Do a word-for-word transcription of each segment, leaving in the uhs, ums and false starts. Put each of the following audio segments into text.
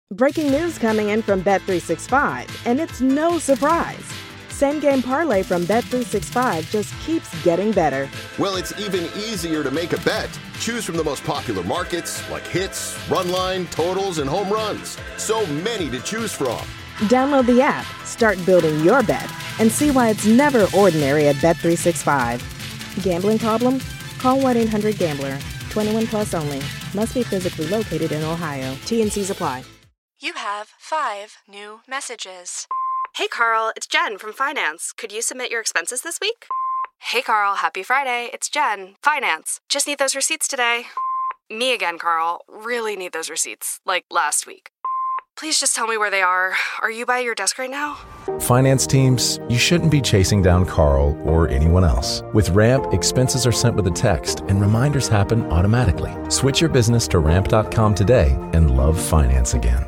Breaking news coming in from Bet three sixty-five, and it's no surprise. Same Game Parlay from Bet three sixty-five just keeps getting better. Well, it's even easier to make a bet. Choose from the most popular markets, like hits, run line, totals, and home runs. So many to choose from. Download the app, start building your bet, and see why it's never ordinary at Bet three sixty-five. Gambling problem? Call one eight hundred gambler. twenty-one plus only. Must be physically located in Ohio. T and C's apply. You have five new messages. Hey, Carl, it's Jen from Finance. Could you submit your expenses this week? Hey, Carl, happy Friday. It's Jen, Finance. Just need those receipts today. Me again, Carl. Really need those receipts, like last week. Please just tell me where they are. Are you by your desk right now? Finance teams, you shouldn't be chasing down Carl or anyone else. With Ramp, expenses are sent with a text and reminders happen automatically. Switch your business to ramp dot com today and love finance again.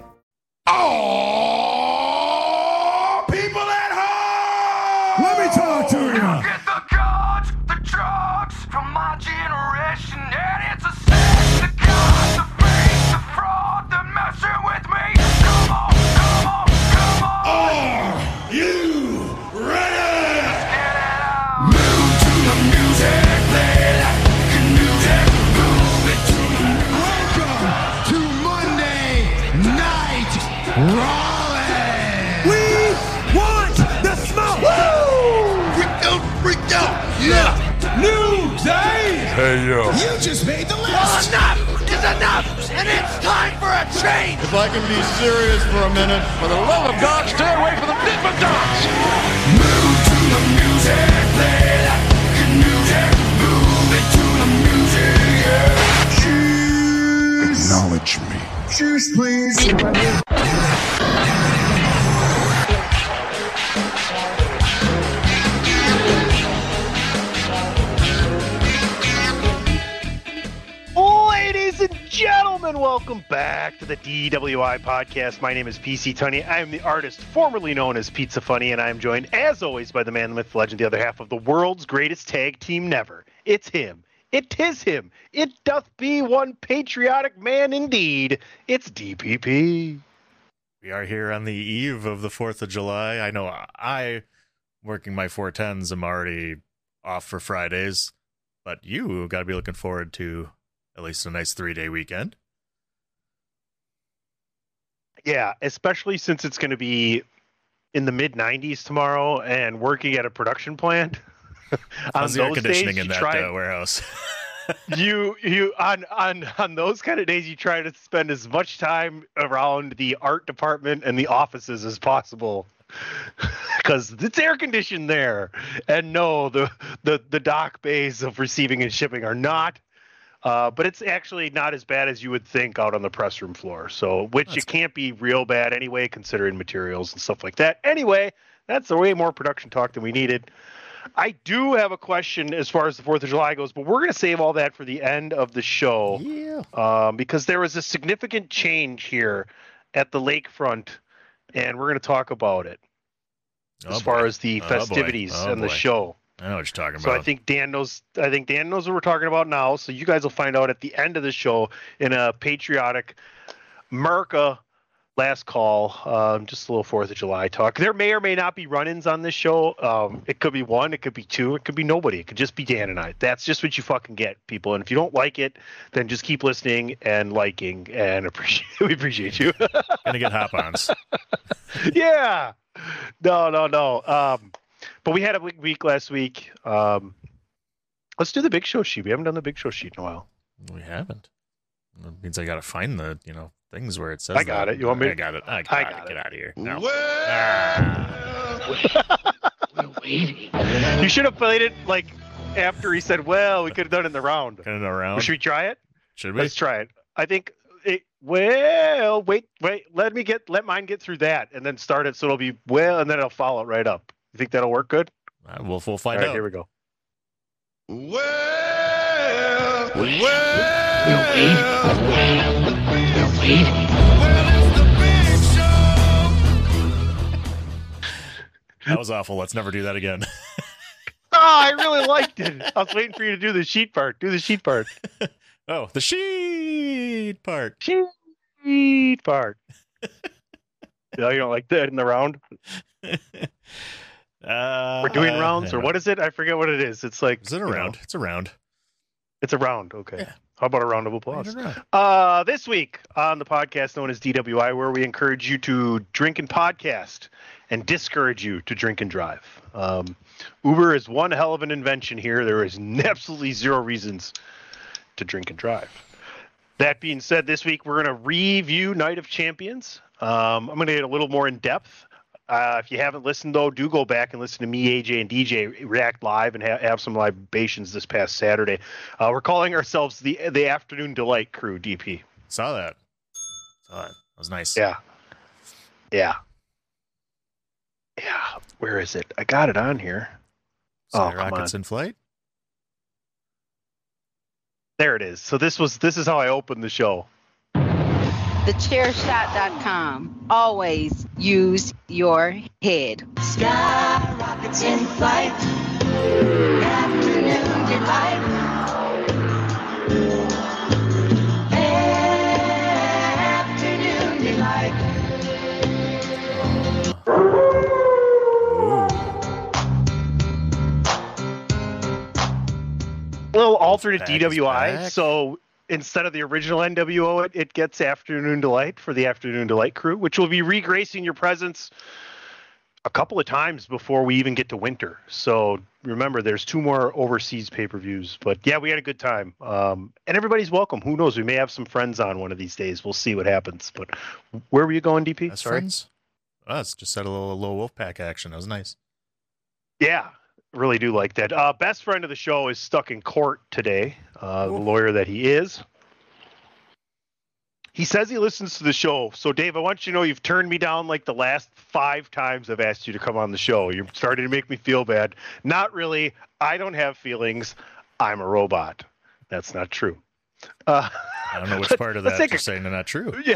Oh, people at home! Let me talk to you. Get the guns, the drugs from my generation, and it's a sin. The guns, the fake, the fraud, the messing with me. Come on, come on, come on. Are you ready? Let's get it out. Move to the music, play like music. Move it to the music. Welcome to Monday Night Raw. We want the smoke! Woo! Freak out, freak out! Yeah! New day! Hey, yo. You just made the list! Well, enough is enough! And it's time for a change! If I can be serious for a minute, for the love of God, stay away from the Dippin' Dots! Move to the music, play like music, move it to the music, yeah! Choose. Acknowledge me. Choose, please. Ladies and gentlemen, welcome back to the D W I podcast. My name is P C Tunney. I am the artist formerly known as Pizza Funny, and I am joined, as always, by the man, the myth, the legend, the other half of the world's greatest tag team never. It's him. It 'tis him. It doth be one patriotic man indeed. It's D P P. We are here on the eve of the fourth of July. I know I, working my four tens, am already off for Fridays, but you got to be looking forward to at least a nice three-day weekend. Yeah, especially since it's going to be in the mid nineties tomorrow and working at a production plant. How's the air conditioning in that try, uh, warehouse? you you on on on those kind of days, you try to spend as much time around the art department and the offices as possible, because it's air conditioned there. And no, the the the dock bays of receiving and shipping are not. Uh, but it's actually not as bad as you would think out on the press room floor. So, which that's it can't be real bad anyway, considering materials and stuff like that. Anyway, that's a way more production talk than we needed. I do have a question as far as the fourth of July goes, but we're going to save all that for the end of the show. Yeah. Um, because there was a significant change here at the lakefront, and we're going to talk about it oh as boy. far as the oh festivities oh and the boy. show. I know what you're talking So about. I think Dan knows. I think Dan knows what we're talking about now. So you guys will find out at the end of the show in a patriotic America last call. Um, just a little Fourth of July talk. There may or may not be run-ins on this show. Um, it could be one. It could be two. It could be nobody. It could just be Dan and I. That's just what you fucking get, people. And if you don't like it, then just keep listening and liking and appreciate. We appreciate you. Gonna get hop-ons. Yeah. No. No. No. Um, But we had a big week last week. Um, let's do the Big Show sheet. We haven't done the Big Show sheet in a while. We haven't. That means I got to find the, you know, things where it says I got that. it. You want me? I got it. I got, I it. got Get it. out of here. No. Well, Ah. we're waiting. You should have played it like after he said, well, we could have done it in the round. Kind of around. Should we try it? Should we? Let's try it. I think it, well, wait, wait, let me get, let mine get through that and then start it. So it'll be, well, and then it'll follow it right up. You think that'll work good? Uh, we'll, we'll find All right, out. here we go. Well, well, We're waiting. We're waiting. well, it's the Big Show. That was awful. Let's never do that again. Oh, I really liked it. I was waiting for you to do the sheet part. Do the sheet part. Oh, the sheet part. Sheet part. No, you don't like that in the round? Uh, We're doing rounds, yeah. or what is it? I forget what it is. It's like Is it a you round? know, It's a round. it's a round. Okay. Yeah. How about a round of applause? Round and round. Uh, this week on the podcast known as D W I, where we encourage you to drink and podcast and discourage you to drink and drive. Um, Uber is one hell of an invention here. There is absolutely zero reasons to drink and drive. That being said, this week we're going to review Night of Champions. Um, I'm going to get a little more in depth. Uh, if you haven't listened, though, do go back and listen to me, A J, and D J react live and ha- have some libations this past Saturday. Uh, we're calling ourselves the the Afternoon Delight Crew, D P. Saw that. Saw that. That was nice. Yeah. Yeah. Yeah. Where is it? I got it on here. Sky Oh, come rockets on. in flight. There it is. So this was this is how I opened the show. the chair shot dot com. Always use your head. Sky rockets in flight. Afternoon delight. Afternoon delight. Little alternate Back D is W I. back. So instead of the original N W O, it, it gets Afternoon Delight for the Afternoon Delight Crew, which will be regracing your presence a couple of times before we even get to winter. So remember, there's two more overseas pay-per-views. But yeah, we had a good time. Um, and everybody's welcome. Who knows? We may have some friends on one of these days. We'll see what happens. But where were you going, D P? Best Sorry. friends. Us just had a little little Wolfpack action. That was nice. Yeah, really do like that. Uh, best friend of the show is stuck in court today, uh, the lawyer that he is. He says he listens to the show. So, Dave, I want you to know you've turned me down like the last five times I've asked you to come on the show. You're starting to make me feel bad. Not really. I don't have feelings. I'm a robot. That's not true. Uh, I don't know which let's- part of let's that take you're a- saying they're not true. Yeah.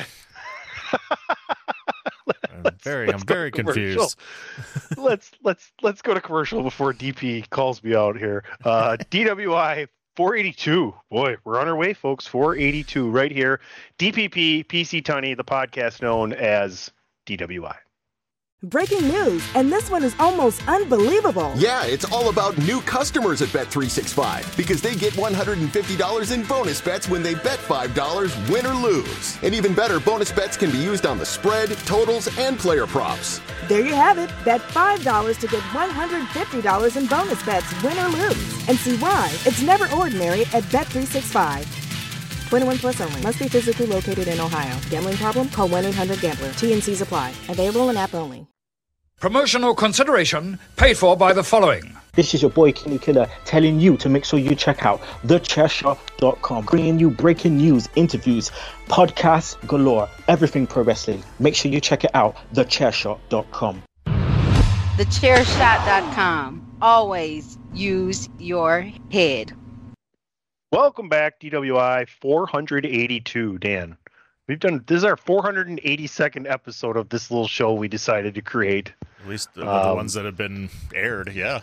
I'm very, I'm let's go very to commercial. confused. let's let's let's go to commercial before D P calls me out here. Uh, D W I four eighty-two. Boy, we're on our way, folks. four eighty-two right here. D P P P C Tunney, the podcast known as D W I. Breaking news, and this one is almost unbelievable. Yeah, it's all about new customers at Bet three sixty-five because they get one hundred fifty dollars in bonus bets when they bet five dollars, win or lose. And even better, bonus bets can be used on the spread, totals, and player props. There you have it. Bet five dollars to get one hundred fifty dollars in bonus bets, win or lose. And see why it's never ordinary at Bet three sixty-five. twenty-one plus only. Must be physically located in Ohio. Gambling problem? Call one eight hundred gambler. T N Cs apply. Available in app only. Promotional consideration paid for by the following. This is your boy Kenny Killer telling you to make sure you check out the chair shot dot com, bringing you breaking news, interviews, podcasts galore, everything pro wrestling. Make sure you check it out, the chair shot dot com. the chair shot dot com. Always use your head. Welcome back, D W I four eighty-two, Dan. We've done this is our four hundred eighty-second episode of this little show we decided to create. At least the, Um, the ones that have been aired, yeah.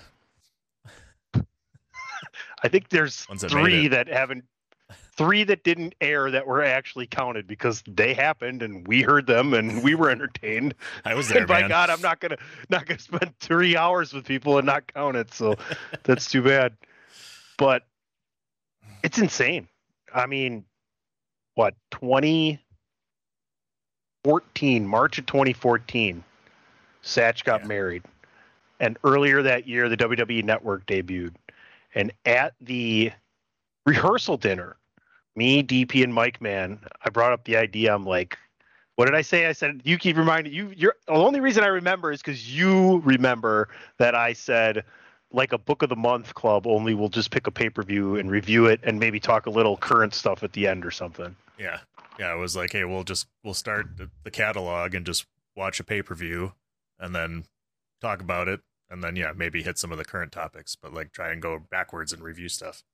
I think there's Ones that made three it. that haven't, three that didn't air that were actually counted because they happened and we heard them and we were entertained. I was there, And by man. God, I'm not gonna not gonna spend three hours with people and not count it. So that's too bad. But it's insane. I mean, what twenty fourteen, March of twenty fourteen, Satch got Yeah. married, and earlier that year, the W W E Network debuted. And at the rehearsal dinner, me, D P, and Mike Man, I brought up the idea. I'm like, what did I say? I said, you keep reminding you. You're the only reason I remember is because you remember that I said, like a book of the month club, only we'll just pick a pay per view and review it and maybe talk a little current stuff at the end or something. Yeah. Yeah, it was like, hey, we'll just we'll start the, the catalog and just watch a pay-per-view and then talk about it and then yeah, maybe hit some of the current topics, but like try and go backwards and review stuff.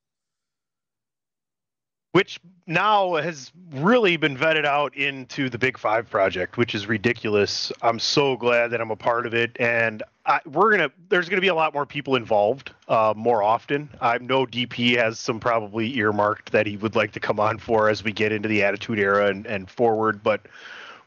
Which now has really been vetted out into the Big Five project, which is ridiculous. I'm so glad that I'm a part of it, and I, we're gonna. There's gonna be a lot more people involved uh, more often. I know D P has some probably earmarked that he would like to come on for as we get into the Attitude Era and, and forward, but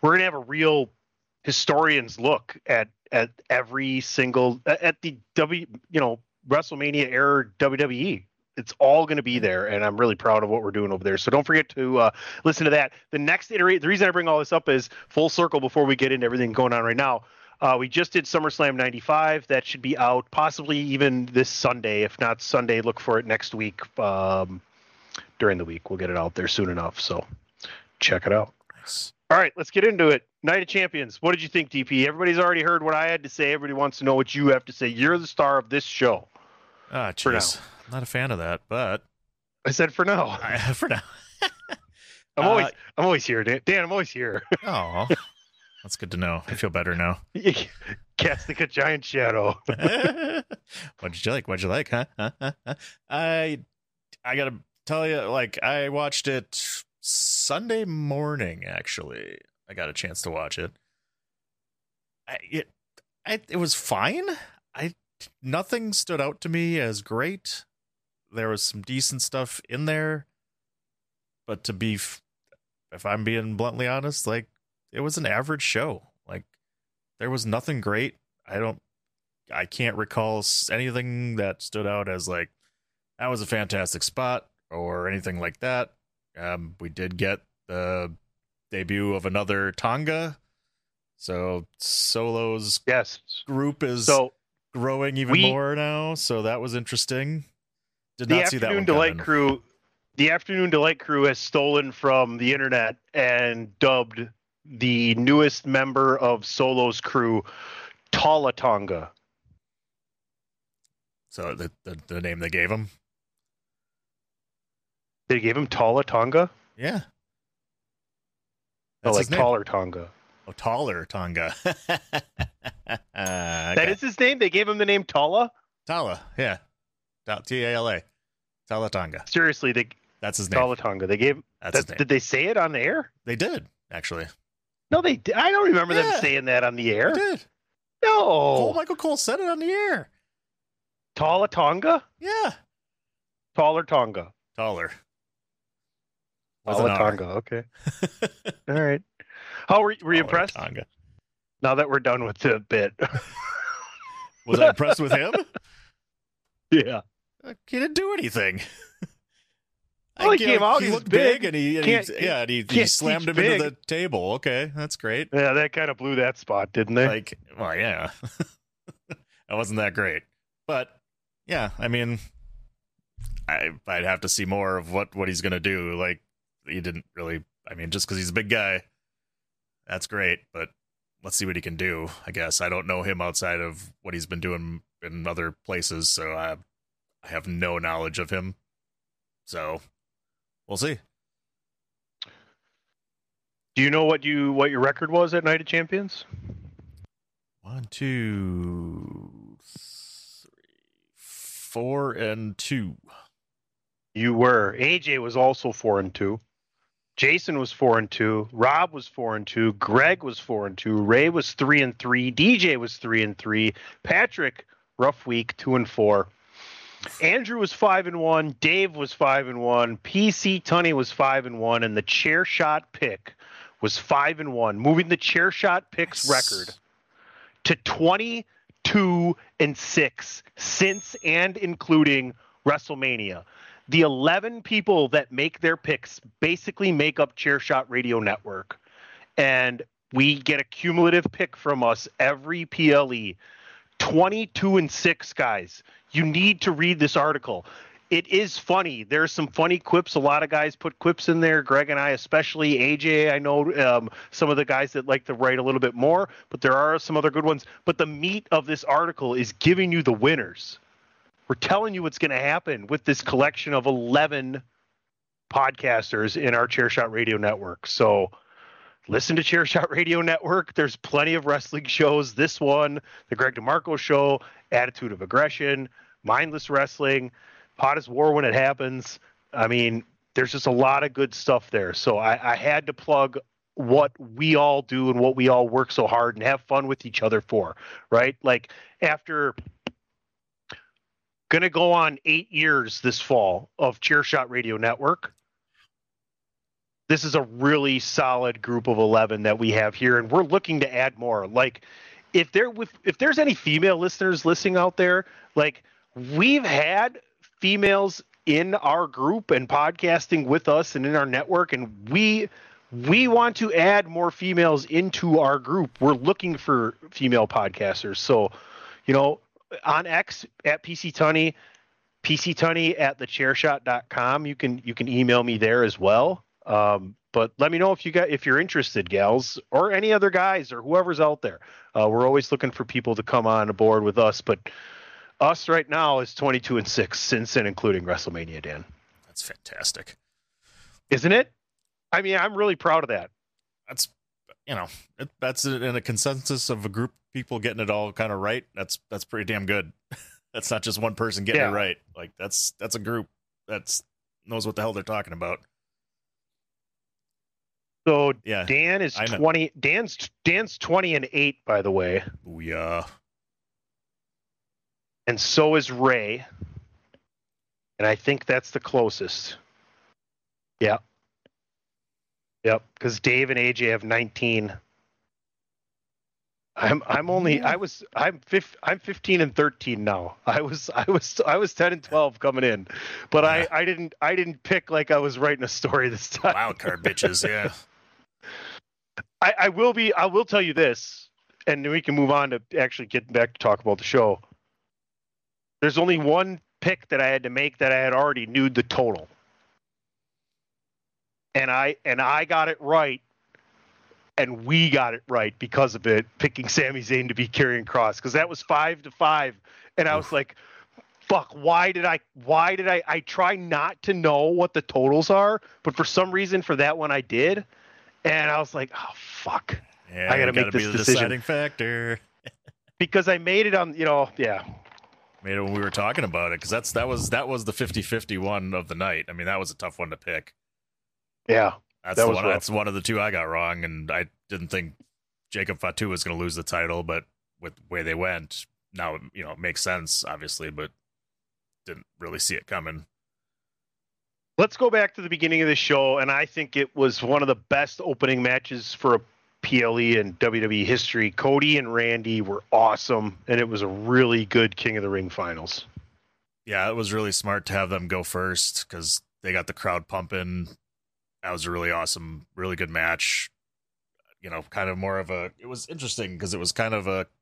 we're gonna have a real historian's look at at every single at the W you know WrestleMania era W W E. It's all going to be there, and I'm really proud of what we're doing over there. So don't forget to uh, listen to that. The next iteration, the reason I bring all this up is full circle before we get into everything going on right now. Uh, we just did SummerSlam ninety-five. That should be out possibly even this Sunday. If not Sunday, look for it next week. Um, during the week, we'll get it out there soon enough. So check it out. Nice. All right, let's get into it. Night of Champions. What did you think, D P? Everybody's already heard what I had to say. Everybody wants to know what you have to say. You're the star of this show. Ah, jeez. Not a fan of that, but I said for now. I, for now. I'm always, Uh, I'm always here, Dan. Dan, I'm always here. Oh, that's good to know. I feel better now. Casting a giant shadow. What'd you like? What'd you like? Huh? Huh? Huh? Huh? I, I gotta tell you, like, I watched it Sunday morning. Actually, I got a chance to watch it. I, it, I, it was fine. I, nothing stood out to me as great. There was some decent stuff in there, but to be, if I'm being bluntly honest, like, it was an average show. Like, there was nothing great. I don't, I can't recall anything that stood out as like, that was a fantastic spot or anything like that. Um, we did get the debut of another Tonga. So Solo's yes group is so growing even we, more now. So that was interesting. Did the not see that Afternoon one Delight coming. crew, the Afternoon Delight crew has stolen from the internet and dubbed the newest member of Solo's crew Tala Tonga. So the, the the name they gave him. They gave him Tala Tonga. Yeah. Oh, That's like his name. taller Tonga. Oh, taller Tonga. uh, That okay. is his name. They gave him the name Tala. Tala. Yeah. T A L A. Tala Tonga. Seriously, they. That's his name. Tala Tonga. They gave. That's that, his name. Did they say it on the air? They did, actually. No, they. Did. I don't remember Yeah. them saying that on the air. They did. No. Cole, Michael Cole said it on the air. Tala Tonga. Yeah. Taller Tonga. Taller. Was Tala an R. Tonga. Okay. All right. How were, were you Taller impressed? Tonga. Now that we're done with the bit. Was I impressed with him? Yeah. He didn't do anything. Well, he You know, came out, He he's looked big, big. and he, and Can't- he yeah, and he, he can't slammed teach him into big. the table. Okay, that's great. Yeah, that kind of blew that spot, didn't they? Like, well, yeah, that wasn't that great, but yeah, I mean, I I'd have to see more of what what he's gonna do. Like, he didn't really. I mean, just because he's a big guy, that's great, but let's see what he can do. I guess I don't know him outside of what he's been doing in other places, so I I have no knowledge of him. So we'll see. Do you know what you what your record was at Night of Champions? One, two, three, four, and two. You were. A J was also four and two. Jason was four and two. Rob was four and two. Greg was four and two. Ray was three and three. D J was three and three. Patrick, rough week, two and four. Andrew was five and one. Dave was five and one. P C Tunney was five and one, and the chair shot pick was five and one, moving the chair shot picks Nice. record to twenty-two and six since and including WrestleMania. The eleven people that make their picks basically make up Chair Shot Radio Network, and we get a cumulative pick from us every P L E. twenty-two and six, guys. You need to read this article. It is funny. There's some funny quips. A lot of guys put quips in there. Greg and I, especially. A J, I know um, some of the guys that like to write a little bit more, but there are some other good ones. But the meat of this article is giving you the winners. We're telling you what's going to happen with this collection of eleven podcasters in our Chair Shot Radio Network. So listen to Chair Shot Radio Network. There's plenty of wrestling shows. This one, the Greg DeMarco Show, Attitude of Aggression, Mindless Wrestling, Hottest War When It Happens. I mean, there's just a lot of good stuff there. So I, I had to plug what we all do and what we all work so hard and have fun with each other for, right? Like after going to go on eight years this fall of Chair Shot Radio Network, this is a really solid group of eleven that we have here, and we're looking to add more. Like, if there with if there's any female listeners listening out there, like we've had females in our group and podcasting with us and in our network, and we we want to add more females into our group. We're looking for female podcasters. So, you know, on X at P C Tunney, P C Tunney at the chair shot dot com. You can you can email me there as well. Um, but let me know if you got if you're interested, gals, or any other guys or whoever's out there. Uh, we're always looking for people to come on board with us. But us right now is twenty-two and six since and including WrestleMania, Dan. That's fantastic, isn't it? I mean, I'm really proud of that. That's you know it, that's in a consensus of a group of people getting it all kind of right. That's that's pretty damn good. That's not just one person getting Yeah. it right. Like that's that's a group that's knows what the hell they're talking about. So Yeah, Dan is I know. twenty. Dan's Dan's twenty and eight, by the way, Yeah. and so is Ray. And I think that's the closest. Yeah. Yep. Because Dave and A J have nineteen. I'm I'm only I was I'm fif, I'm fifteen and thirteen now. I was I was I was ten and twelve coming in, but I I didn't I didn't pick like I was writing a story this time. Wild card bitches, yeah. I, I will be. I will tell you this, and then we can move on to actually get back to talk about the show. There's only one pick that I had to make that I had already knew the total, and I and I got it right, and we got it right because of it. Picking Sami Zayn to be Karrion Kross, because that was five to five, and I was like, "Fuck! Why did I? Why did I? I try not to know what the totals are, but for some reason, for that one, I did." And I was like, oh, fuck. Yeah, I got to make gotta this be the decision. deciding factor. Because I made it on, you know, yeah. Made it when we were talking about it, because that's that was that was the fifty-fifty one of the night. I mean, that was a tough one to pick. Yeah. That's that the was one. rough. That's one of the two I got wrong, and I didn't think Jacob Fatu was going to lose the title, but with the way they went, now you know it makes sense, obviously, but didn't really see it coming. Let's go back to the beginning of the show, and I think it was one of the best opening matches for a P L E and W W E history. Cody and Randy were awesome, and it was a really good King of the Ring finals. Yeah, it was really smart to have them go first because they got the crowd pumping. That was a really awesome, really good match. You know, kind of more of a, it was interesting because it was kind of a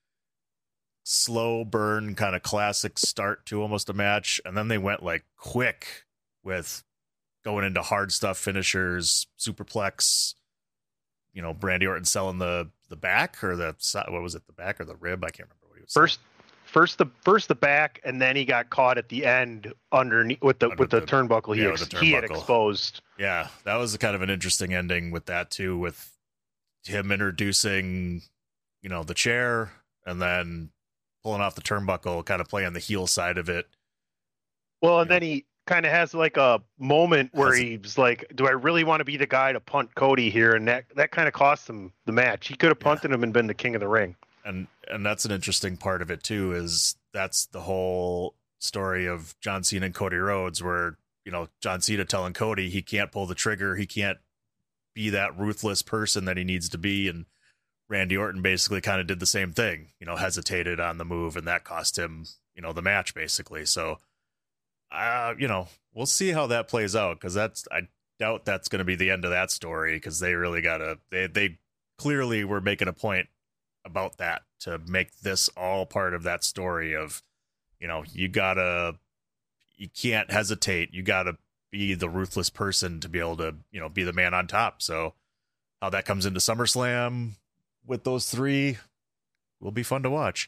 slow burn, kind of classic start to almost a match. And then they went like quick with going into hard stuff finishers, superplex, you know, Randy Orton selling the, the back or the, what was it? The back or the rib? I can't remember what he was First, first the first the back, and then he got caught at the end underneath with the Under with the, the- turnbuckle he yeah, ex- with the he had turnbuckle. exposed. Yeah, that was kind of an interesting ending with that too, with him introducing, you know, the chair and then pulling off the turnbuckle, kind of playing the heel side of it. Well, and then he kind of has like a moment where Has- he's like, "Do I really want to be the guy to punt Cody here?" And that that kind of cost him the match. He could have punted him and been the King of the Ring. And and that's an interesting part of it too, is that's the whole story of John Cena and Cody Rhodes, where, you know, John Cena telling Cody he can't pull the trigger, he can't be that ruthless person that he needs to be, and Randy Orton basically kind of did the same thing, you know, hesitated on the move, and that cost him, you know, the match basically. So, uh, you know, we'll see how that plays out, because that's, I doubt that's going to be the end of that story, because they really gotta, they they clearly were making a point about that to make this all part of that story of, you know, you gotta, you can't hesitate, you gotta be the ruthless person to be able to, you know, be the man on top. So how that comes into SummerSlam with those three will be fun to watch.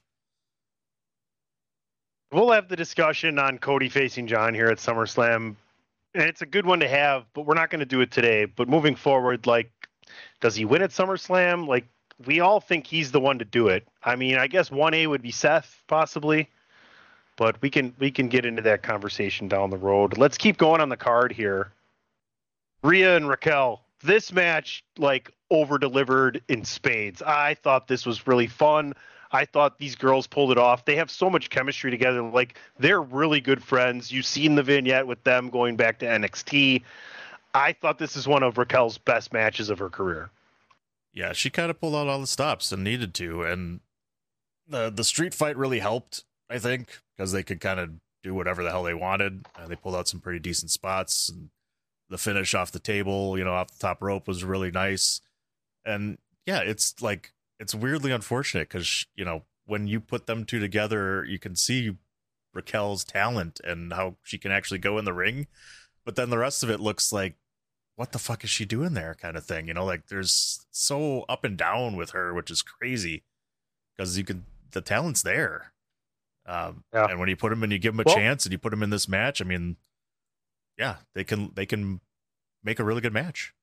We'll have the discussion on Cody facing John here at SummerSlam, and it's a good one to have, but we're not going to do it today. But moving forward, like, does he win at SummerSlam? Like, we all think he's the one to do it. I mean, I guess one A would be Seth, possibly, but we can we can get into that conversation down the road. Let's keep going on the card here. Rhea and Raquel. This match, like, over-delivered in spades. I thought this was really fun. I thought these girls pulled it off. They have so much chemistry together. Like, they're really good friends. You've seen the vignette with them going back to N X T. I thought this is one of Raquel's best matches of her career. Yeah, she kind of pulled out all the stops and needed to, and the the street fight really helped, I think, because they could kind of do whatever the hell they wanted. Uh, they pulled out some pretty decent spots, and the finish off the table, you know, off the top rope was really nice. And yeah, it's like, it's weirdly unfortunate because, you know, when you put them two together, you can see Raquel's talent and how she can actually go in the ring. But then the rest of it looks like, what the fuck is she doing there kind of thing? You know, like there's so up and down with her, which is crazy because you can, the talent's there. Um, yeah. And when you put them and you give them a well, chance and you put them in this match, I mean, yeah, they can, they can make a really good match.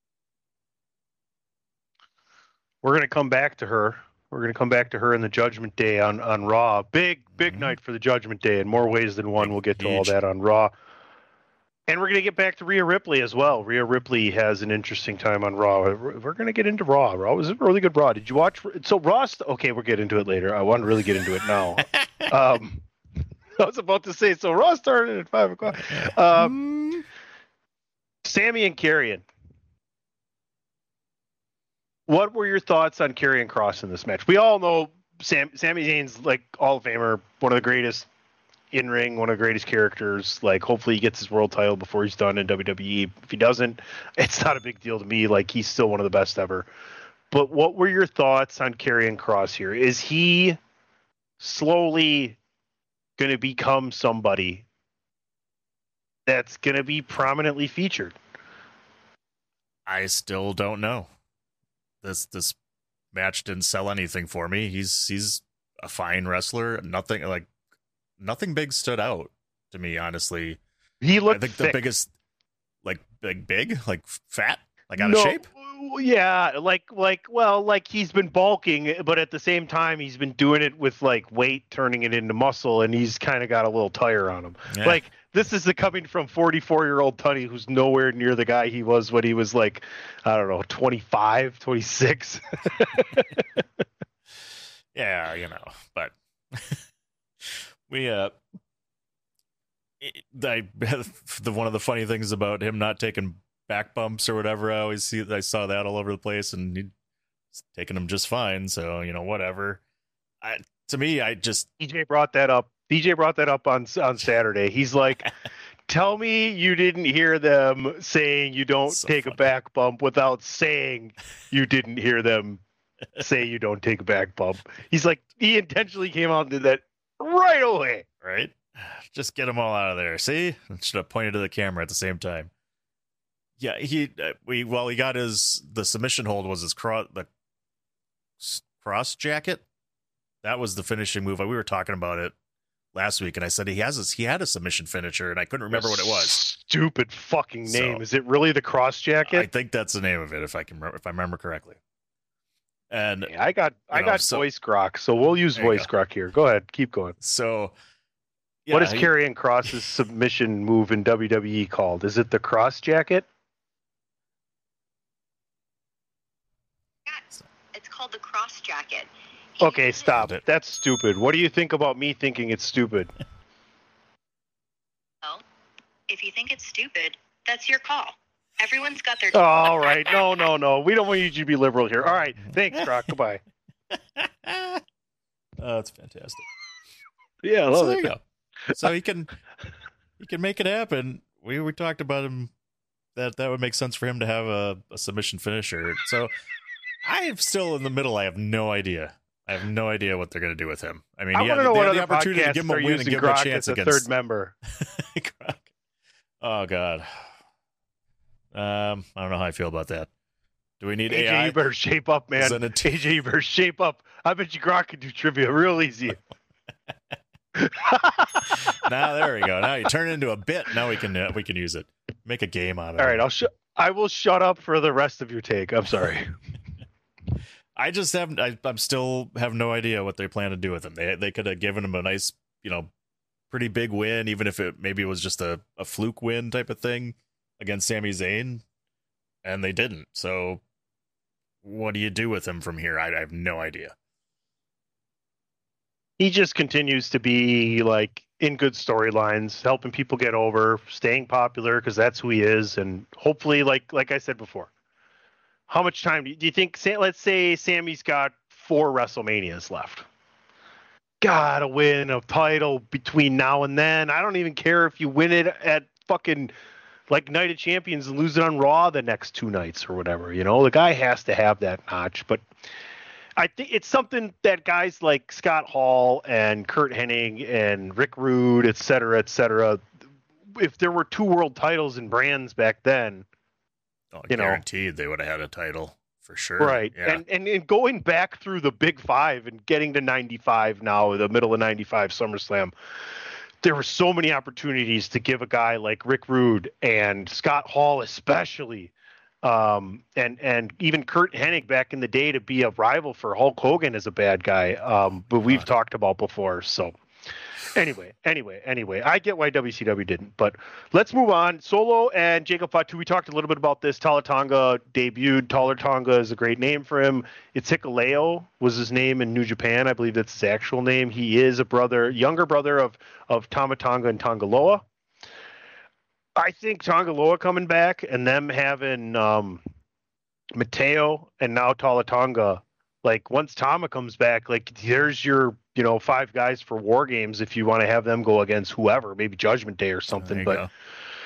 We're going to come back to her. We're going to come back to her in the Judgment Day on, on Raw. Big, big mm-hmm. night for the Judgment Day in more ways than one. We'll get to all that on Raw. And we're going to get back to Rhea Ripley as well. Rhea Ripley has an interesting time on Raw. We're going to get into Raw. Raw was a really good Raw. Did you watch? So Raw, okay, we'll get into it later. I want to really get into it now. um, I was about to say, so Raw started at five o'clock. Um, Sammy and Karrion. What were your thoughts on Karrion Kross in this match? We all know Sam, Sami Zayn's like Hall of Famer, one of the greatest in ring, one of the greatest characters. Like, hopefully he gets his world title before he's done in W W E. If he doesn't, it's not a big deal to me. Like, he's still one of the best ever. But what were your thoughts on Karrion Kross here? Is he slowly going to become somebody that's going to be prominently featured? I still don't know. This this match didn't sell anything for me. He's he's a fine wrestler. Nothing like nothing big stood out to me, honestly. He looked I think thick. The biggest, like big, big, like fat, like out no, of shape. Yeah, like like well, like he's been bulking, but at the same time he's been doing it with like weight, turning it into muscle, and he's kind of got a little tire on him. Yeah. Like, this is the coming from forty-four-year-old Tunney, who's nowhere near the guy he was when he was like, I don't know, twenty-five, twenty-six. Yeah, you know, but we uh, I the one of the funny things about him not taking back bumps or whatever, I always see I saw that all over the place, and he's taking them just fine. So, you know, whatever. I to me, I just D J brought that up. D J brought that up on on Saturday. He's like, tell me you didn't hear them saying you don't so take funny. a back bump without saying you didn't hear them say you don't take a back bump. He's like, he intentionally came out and did that right away. Right? Just get them all out of there. See? I should have pointed to the camera at the same time. Yeah, he uh, we well he got his the submission hold was his cross the cross jacket. That was the finishing move. We were talking about it last week, and I said he has his, he had a submission finisher, and I couldn't remember what it was. Stupid fucking name. So, is it really the cross jacket? I think that's the name of it, if I can if I remember correctly. And yeah, I got I know, got so, voice grok, so we'll use voice grok here. Go ahead, keep going. So, yeah, what is he, Karrion Kross's submission move in W W E called? Is it the cross jacket? It's called the cross jacket. Okay, stop it. That's stupid. What do you think about me thinking it's stupid? Well, if you think it's stupid, that's your call. Everyone's got their... Oh, all right. No, no, no. We don't want you to be liberal here. All right. Thanks, Croc. Goodbye. Oh, that's fantastic. Yeah, I love so it. There you go. So he can he can make it happen. We we talked about him that that would make sense for him to have a, a submission finisher. So I am still in the middle. I have no idea. I have no idea what they're going to do with him. I mean, I he want had, to know what the other opportunity to give him a win and give him a chance as a against third member. Oh God. Um, I don't know how I feel about that. Do we need A J, A I? you better shape up, man. A t- A J, you better shape up. I bet you Grok can do trivia real easy. Now there we go. Now you turn it into a bit. Now we can uh, we can use it. Make a game out of it. All right, I'll sh- I will shut up for the rest of your take. I'm sorry. I just haven't. I, I'm still have no idea what they plan to do with him. They they could have given him a nice, you know, pretty big win, even if it maybe it was just a, a fluke win type of thing against Sami Zayn, and they didn't. So, what do you do with him from here? I, I have no idea. He just continues to be like in good storylines, helping people get over, staying popular because that's who he is, and hopefully, like like I said before, how much time do you, do you think? Say, let's say Sammy's got four WrestleManias left. Gotta win a title between now and then. I don't even care if you win it at fucking like Night of Champions and lose it on Raw the next two nights or whatever. You know, the guy has to have that notch, but. I think it's something that guys like Scott Hall and Kurt Hennig and Rick Rude, et cetera, et cetera, if there were two world titles in brands back then, oh, you guaranteed know, they would have had a title for sure. Right. Yeah. And, and and going back through the big five and getting to ninety-five now, the middle of ninety-five SummerSlam, there were so many opportunities to give a guy like Rick Rude and Scott Hall especially, Um, and, and even Kurt Hennig back in the day to be a rival for Hulk Hogan as a bad guy. Um, but we've God. talked about before. So anyway, anyway, anyway, I get why W C W didn't, but let's move on. Solo and Jacob Fatu. We talked a little bit about this. Tala Tonga debuted. Tala Tonga is a great name for him. It's Hikuleo was his name in New Japan. I believe that's his actual name. He is a brother, younger brother of, of Tama Tonga and Tongaloa. I think Tongaloa coming back and them having um, Mateo and now Tala Tonga, like once Tama comes back, like there's your, you know, five guys for War Games if you want to have them go against whoever, maybe Judgment Day or something. But go.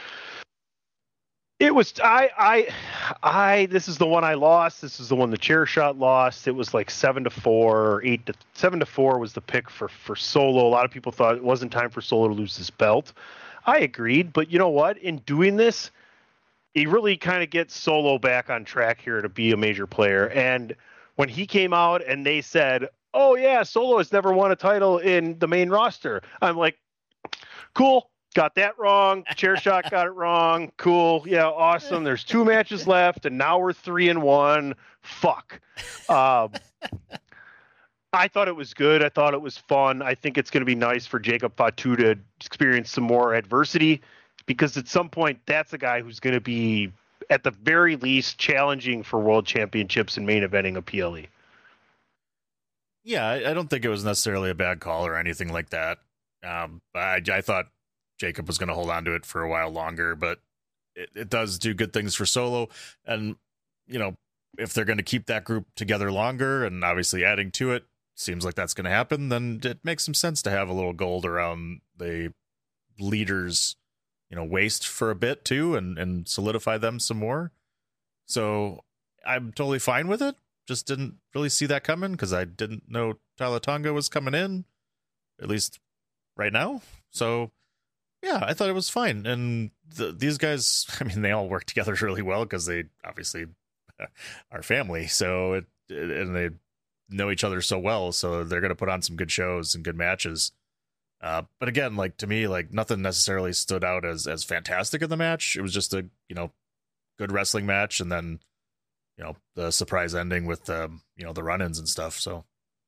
It was I I I this is the one I lost. This is the one the chair shot lost. It was like seven to four or eight to seven to four was the pick for for Solo. A lot of people thought it wasn't time for Solo to lose his belt. I agreed, but you know what? In doing this, he really kind of gets Solo back on track here to be a major player. And when he came out and they said, oh, yeah, Solo has never won a title in the main roster, I'm like, cool, got that wrong. Chair shot got it wrong. Cool. Yeah, awesome. There's two matches left, and now we're three and one. Fuck. Um, I thought it was good. I thought it was fun. I think it's going to be nice for Jacob Fatu to experience some more adversity because at some point that's a guy who's going to be at the very least challenging for world championships and main eventing a P L E. Yeah, I, I don't think it was necessarily a bad call or anything like that. Um, I, I thought Jacob was going to hold on to it for a while longer, but it, it does do good things for Solo. And, you know, if they're going to keep that group together longer and obviously adding to it, seems like that's going to happen, then it makes some sense to have a little gold around the leaders, you know, waist for a bit too, and, and solidify them some more. So I'm totally fine with it. Just didn't really see that coming because I didn't know Tala Tonga was coming in, at least right now. So yeah, I thought it was fine. And the, these guys, I mean, they all work together really well because they obviously are family. So it, and they know each other so well, so they're going to put on some good shows and good matches. Uh, but again, like to me, like nothing necessarily stood out as as fantastic in the match. It was just a, you know, good wrestling match, and then, you know, the surprise ending with um, you know, the run-ins and stuff. So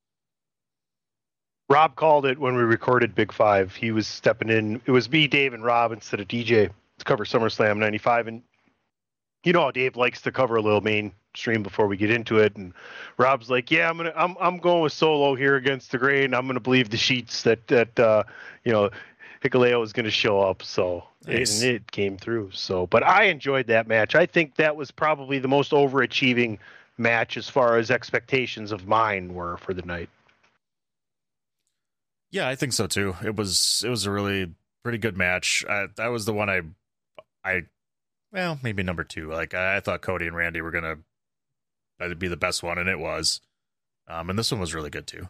Rob called it when we recorded Big Five. He was stepping in. It was me, Dave, and Rob instead of D J to cover SummerSlam ninety-five, and you know how Dave likes to cover a little mainstream before we get into it. And Rob's like, yeah, I'm gonna, I'm, I'm going with Solo here against the grain. I'm gonna believe the sheets that that uh, you know, Hikuleo is gonna show up. So nice. it, it came through. So, but I enjoyed that match. I think that was probably the most overachieving match as far as expectations of mine were for the night. Yeah, I think so too. It was, it was a really pretty good match. I, that was the one I, I. Well, maybe number two. Like I, I thought Cody and Randy were gonna that'd be the best one, and it was. Um, and this one was really good too.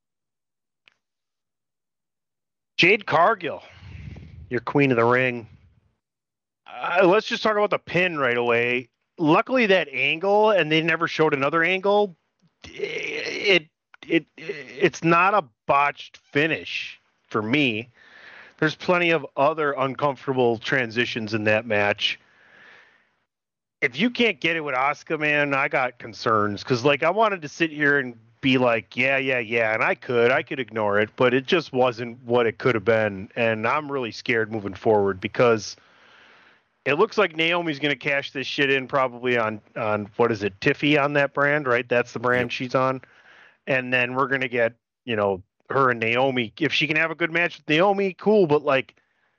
Jade Cargill, your Queen of the Ring. Uh, let's just talk about the pin right away. Luckily, that angle, and they never showed another angle. It it it's not a botched finish for me. There's plenty of other uncomfortable transitions in that match. If you can't get it with Asuka, man, I got concerns because, like, I wanted to sit here and be like, yeah, yeah, yeah, and I could, I could ignore it, but it just wasn't what it could have been, and I'm really scared moving forward because it looks like Naomi's going to cash this shit in probably on, on what is it, Tiffy on that brand, right? That's the brand yep. she's on, and then we're going to get, you know, her and Naomi. If she can have a good match with Naomi, cool. But like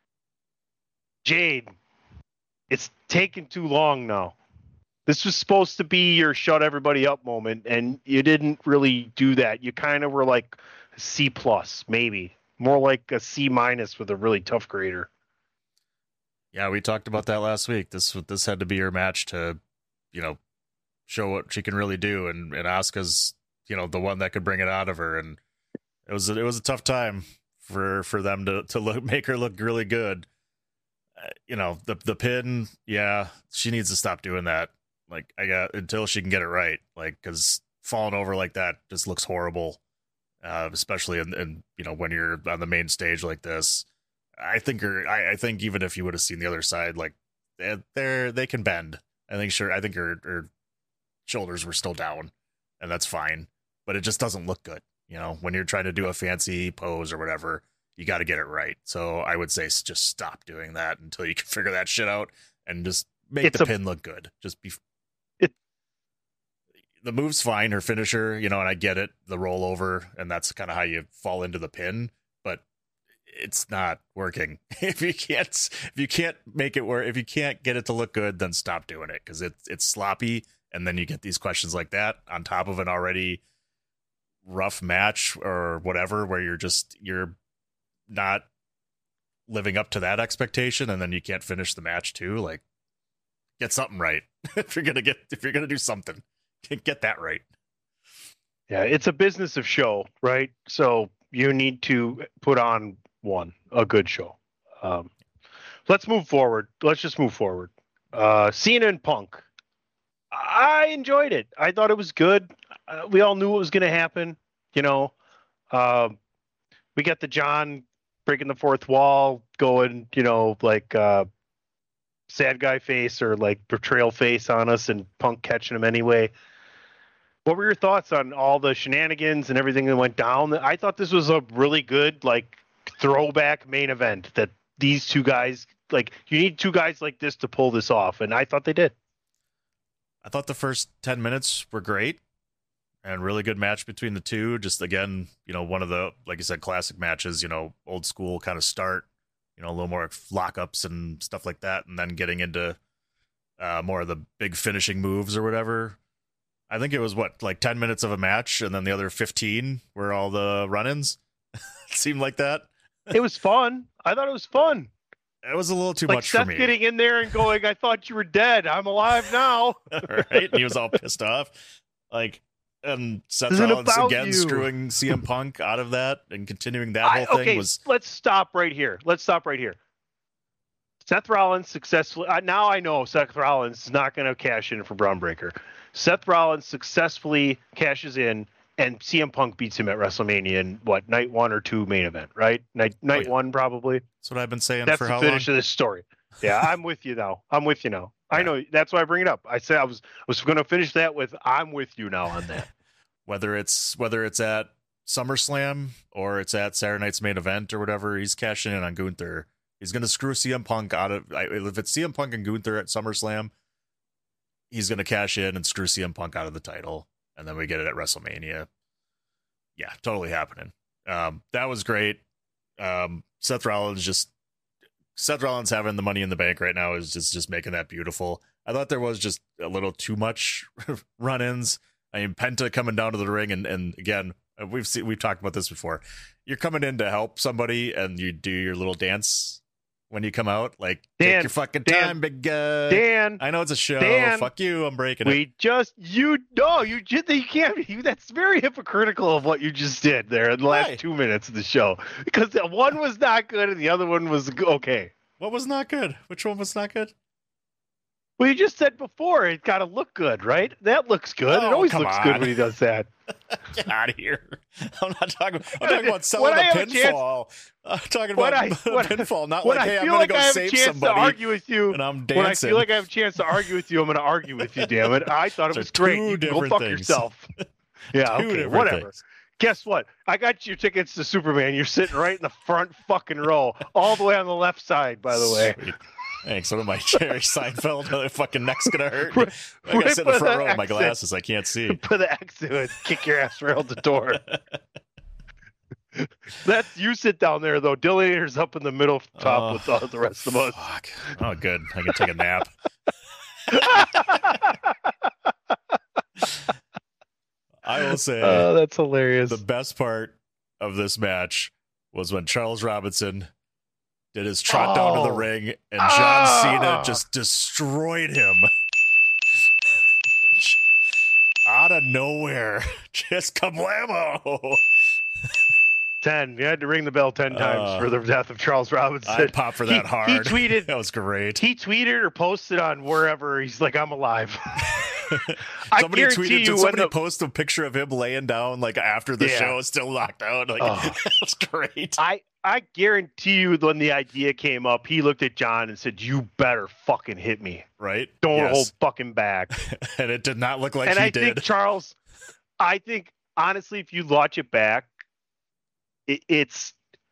Jade, it's taken too long now. This was supposed to be your shut everybody up moment, and you didn't really do that. You kind of were like a C plus, maybe more like a C minus with a really tough grader. Yeah, we talked about that last week. This this had to be her match to, you know, show what she can really do, and and Asuka's, you know, the one that could bring it out of her, and it was a, it was a tough time for for them to to look, make her look really good. Uh, you know, the the pin, yeah, she needs to stop doing that. Like, I got until she can get it right, like, because falling over like that just looks horrible, uh, especially in, in you know, when you're on the main stage like this. I think her, I, I think even if you would have seen the other side, like they're, they're they can bend. I think sure, I think her her shoulders were still down, and that's fine. But it just doesn't look good, you know, when you're trying to do a fancy pose or whatever. You got to get it right. So I would say just stop doing that until you can figure that shit out and just make It's the a- pin look good. Just be. It- the move's fine, her finisher, you know, and I get it, the rollover, and that's kind of how you fall into the pin, but it's not working. If you can't, if you can't make it work, if you can't get it to look good, then stop doing it, because it's it's sloppy, and then you get these questions like that on top of an already rough match or whatever, where you're just you're not living up to that expectation, and then you can't finish the match too. Like, get something right. if you're gonna get if you're gonna do something, get that right. Yeah, it's a business of show, right? So you need to put on one, a good show. Um, let's move forward. Let's just move forward. Uh, Cena and Punk. I enjoyed it. I thought it was good. Uh, we all knew what was going to happen. You know, um, we got the John breaking the fourth wall, going, you know, like uh, sad guy face or like betrayal face on us, and Punk catching him anyway. What were your thoughts on all the shenanigans and everything that went down? I thought this was a really good, like, throwback main event, that these two guys, like, you need two guys like this to pull this off, and I thought they did. I thought the first ten minutes were great and really good match between the two. Just, again, you know, one of the, like I said, classic matches, you know, old school kind of start, you know, a little more lockups and stuff like that, and then getting into uh, more of the big finishing moves or whatever. I think it was, what, like ten minutes of a match, and then the other fifteen were all the run-ins? It seemed like that. It was fun. I thought it was fun. It was a little too like much Seth for me. getting in there and going, I thought you were dead. I'm alive now. Right? And he was all pissed off. Like, and Seth This isn't Rollins about again you. screwing C M Punk out of that and continuing that I- whole thing okay, was. let's stop right here. Let's stop right here. Seth Rollins successfully. Uh, now I know Seth Rollins is not going to cash in for Braun Breaker. Seth Rollins successfully cashes in, and C M Punk beats him at WrestleMania in what, night one or two main event, right? Night night yeah. one probably. That's what I've been saying That's for the how finish long? of this story. Yeah, I'm with you now. I'm with you now. I know that's why I bring it up. I said I was was going to finish that with I'm with you now on that. Whether it's whether it's at SummerSlam or it's at Saturday Night's main event or whatever, he's cashing in on Gunther. He's going to screw C M Punk out of. If it's C M Punk and Gunther at SummerSlam, he's going to cash in and screw C M Punk out of the title, and then we get it at WrestleMania. Yeah, totally happening. Um, that was great. Um, Seth Rollins just Seth Rollins having the Money in the Bank right now is just just making that beautiful. I thought there was just a little too much run-ins. I mean, Penta coming down to the ring, and and again, we've seen we've talked about this before. You're coming in to help somebody, and you do your little dance when you come out. Like, Dan, take your fucking Dan, time, big guy. Dan, I know it's a show. Dan, Fuck you. I'm breaking it. We just you no you just you can't. You, that's very hypocritical of what you just did there in the last Why? two minutes of the show, because the one was not good and the other one was g- okay. What was not good? Which one was not good? Well, you just said before it got to look good, right? That looks good. Oh, it always come looks on. good when he does that. Get out of here. I'm not talking. I'm talking about selling When I a have a chance- pinfall. I'm talking When about I- a when- pinfall, not when like, I hey, I'm feel going like to I go have a save chance to somebody. argue with you, and I'm When I dancing. feel like I have a chance to argue with you, I'm going to argue with you. Damn it! I thought it Those was are great. two You can go different fuck things. yourself. Yeah. Two Okay. different Whatever. things. Guess what? I got your tickets to Superman. You're sitting right in the front fucking row, all the way on the left side. By the way. Sweet. Thanks. What am I, Jerry Seinfeld? My fucking neck's gonna hurt. Right- I gotta right sit in the by front the row with my exit. glasses. I can't see. Put the X to it. Kick your ass right out the door. That's you sit down there though. Dillinator's up in the middle top Oh, with all the rest of us. Fuck. Oh, good. I can take a nap. I will say, Oh, that's hilarious. the best part of this match was when Charles Robinson did his trot down to the Oh. ring and John Ah. Cena just destroyed him. Out of nowhere. Just kablamo. ten. You had to ring the bell ten times Uh, for the death of Charles Robinson. I'd pop for that He- hard. He tweeted. That was great. He tweeted or posted on wherever. He's like, I'm alive. I Somebody guarantee tweeted, you did when somebody the- post a picture of him laying down like after the Yeah. show, still knocked out? Like, Oh. that's great. I I guarantee you when the idea came up, he looked at John and said, "You better fucking hit me. Right? Don't Yes. hold fucking back." And it did not look like and he I did. think Charles, I think honestly, if you watch it back, it, it's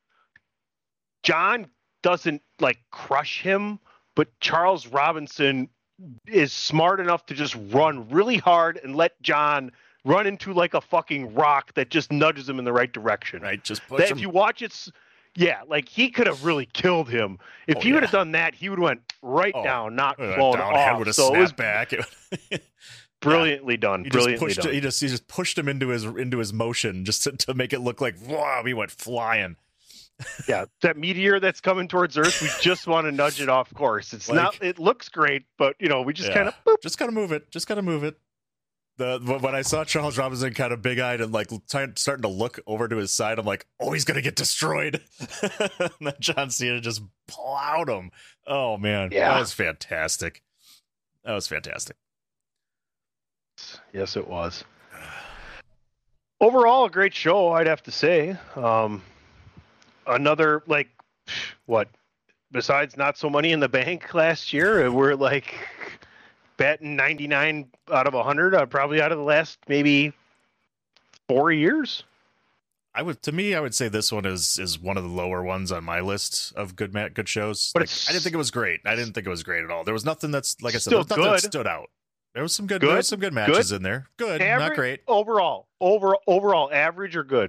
John doesn't like crush him, but Charles Robinson is smart enough to just run really hard and let John run into like a fucking rock that just nudges him in the right direction. Right? Just push That him. if you watch it, s- yeah, like he could have really killed him. If Oh, he would yeah. have done that, he would have went right Oh, down, not Uh, flown down head off. would have So it was snapped back. It- brilliantly done. He just Brilliantly pushed. done. He just he just pushed him into his into his motion just to, to make it look like wow. He went flying. Yeah, that meteor that's coming towards Earth, we just want to nudge it off course. It's Like- not. It looks great, but you know, we just Yeah. kind of. just gotta move it. Just gotta move it. The when I saw Charles Robinson kind of big eyed and like t- starting to look over to his side, I'm like, oh, he's gonna get destroyed. And then John Cena just plowed him. Oh man, Yeah. that was fantastic. That was fantastic. Yes, it was. Overall, a great show, I'd have to say. Um, another like what? Besides not so money in the bank last year, we're like batting ninety-nine out of one hundred, uh, probably out of the last maybe four years. I would, to me, I would say this one is is one of the lower ones on my list of good mat good shows. But Like, it's- I didn't think it was great. I didn't think it was great at all. There was nothing that's like I said, Still there was nothing that good. stood out. There was some good, Good? there was some good matches Good? in there. Good, Average, not great. overall. Over overall, average or good?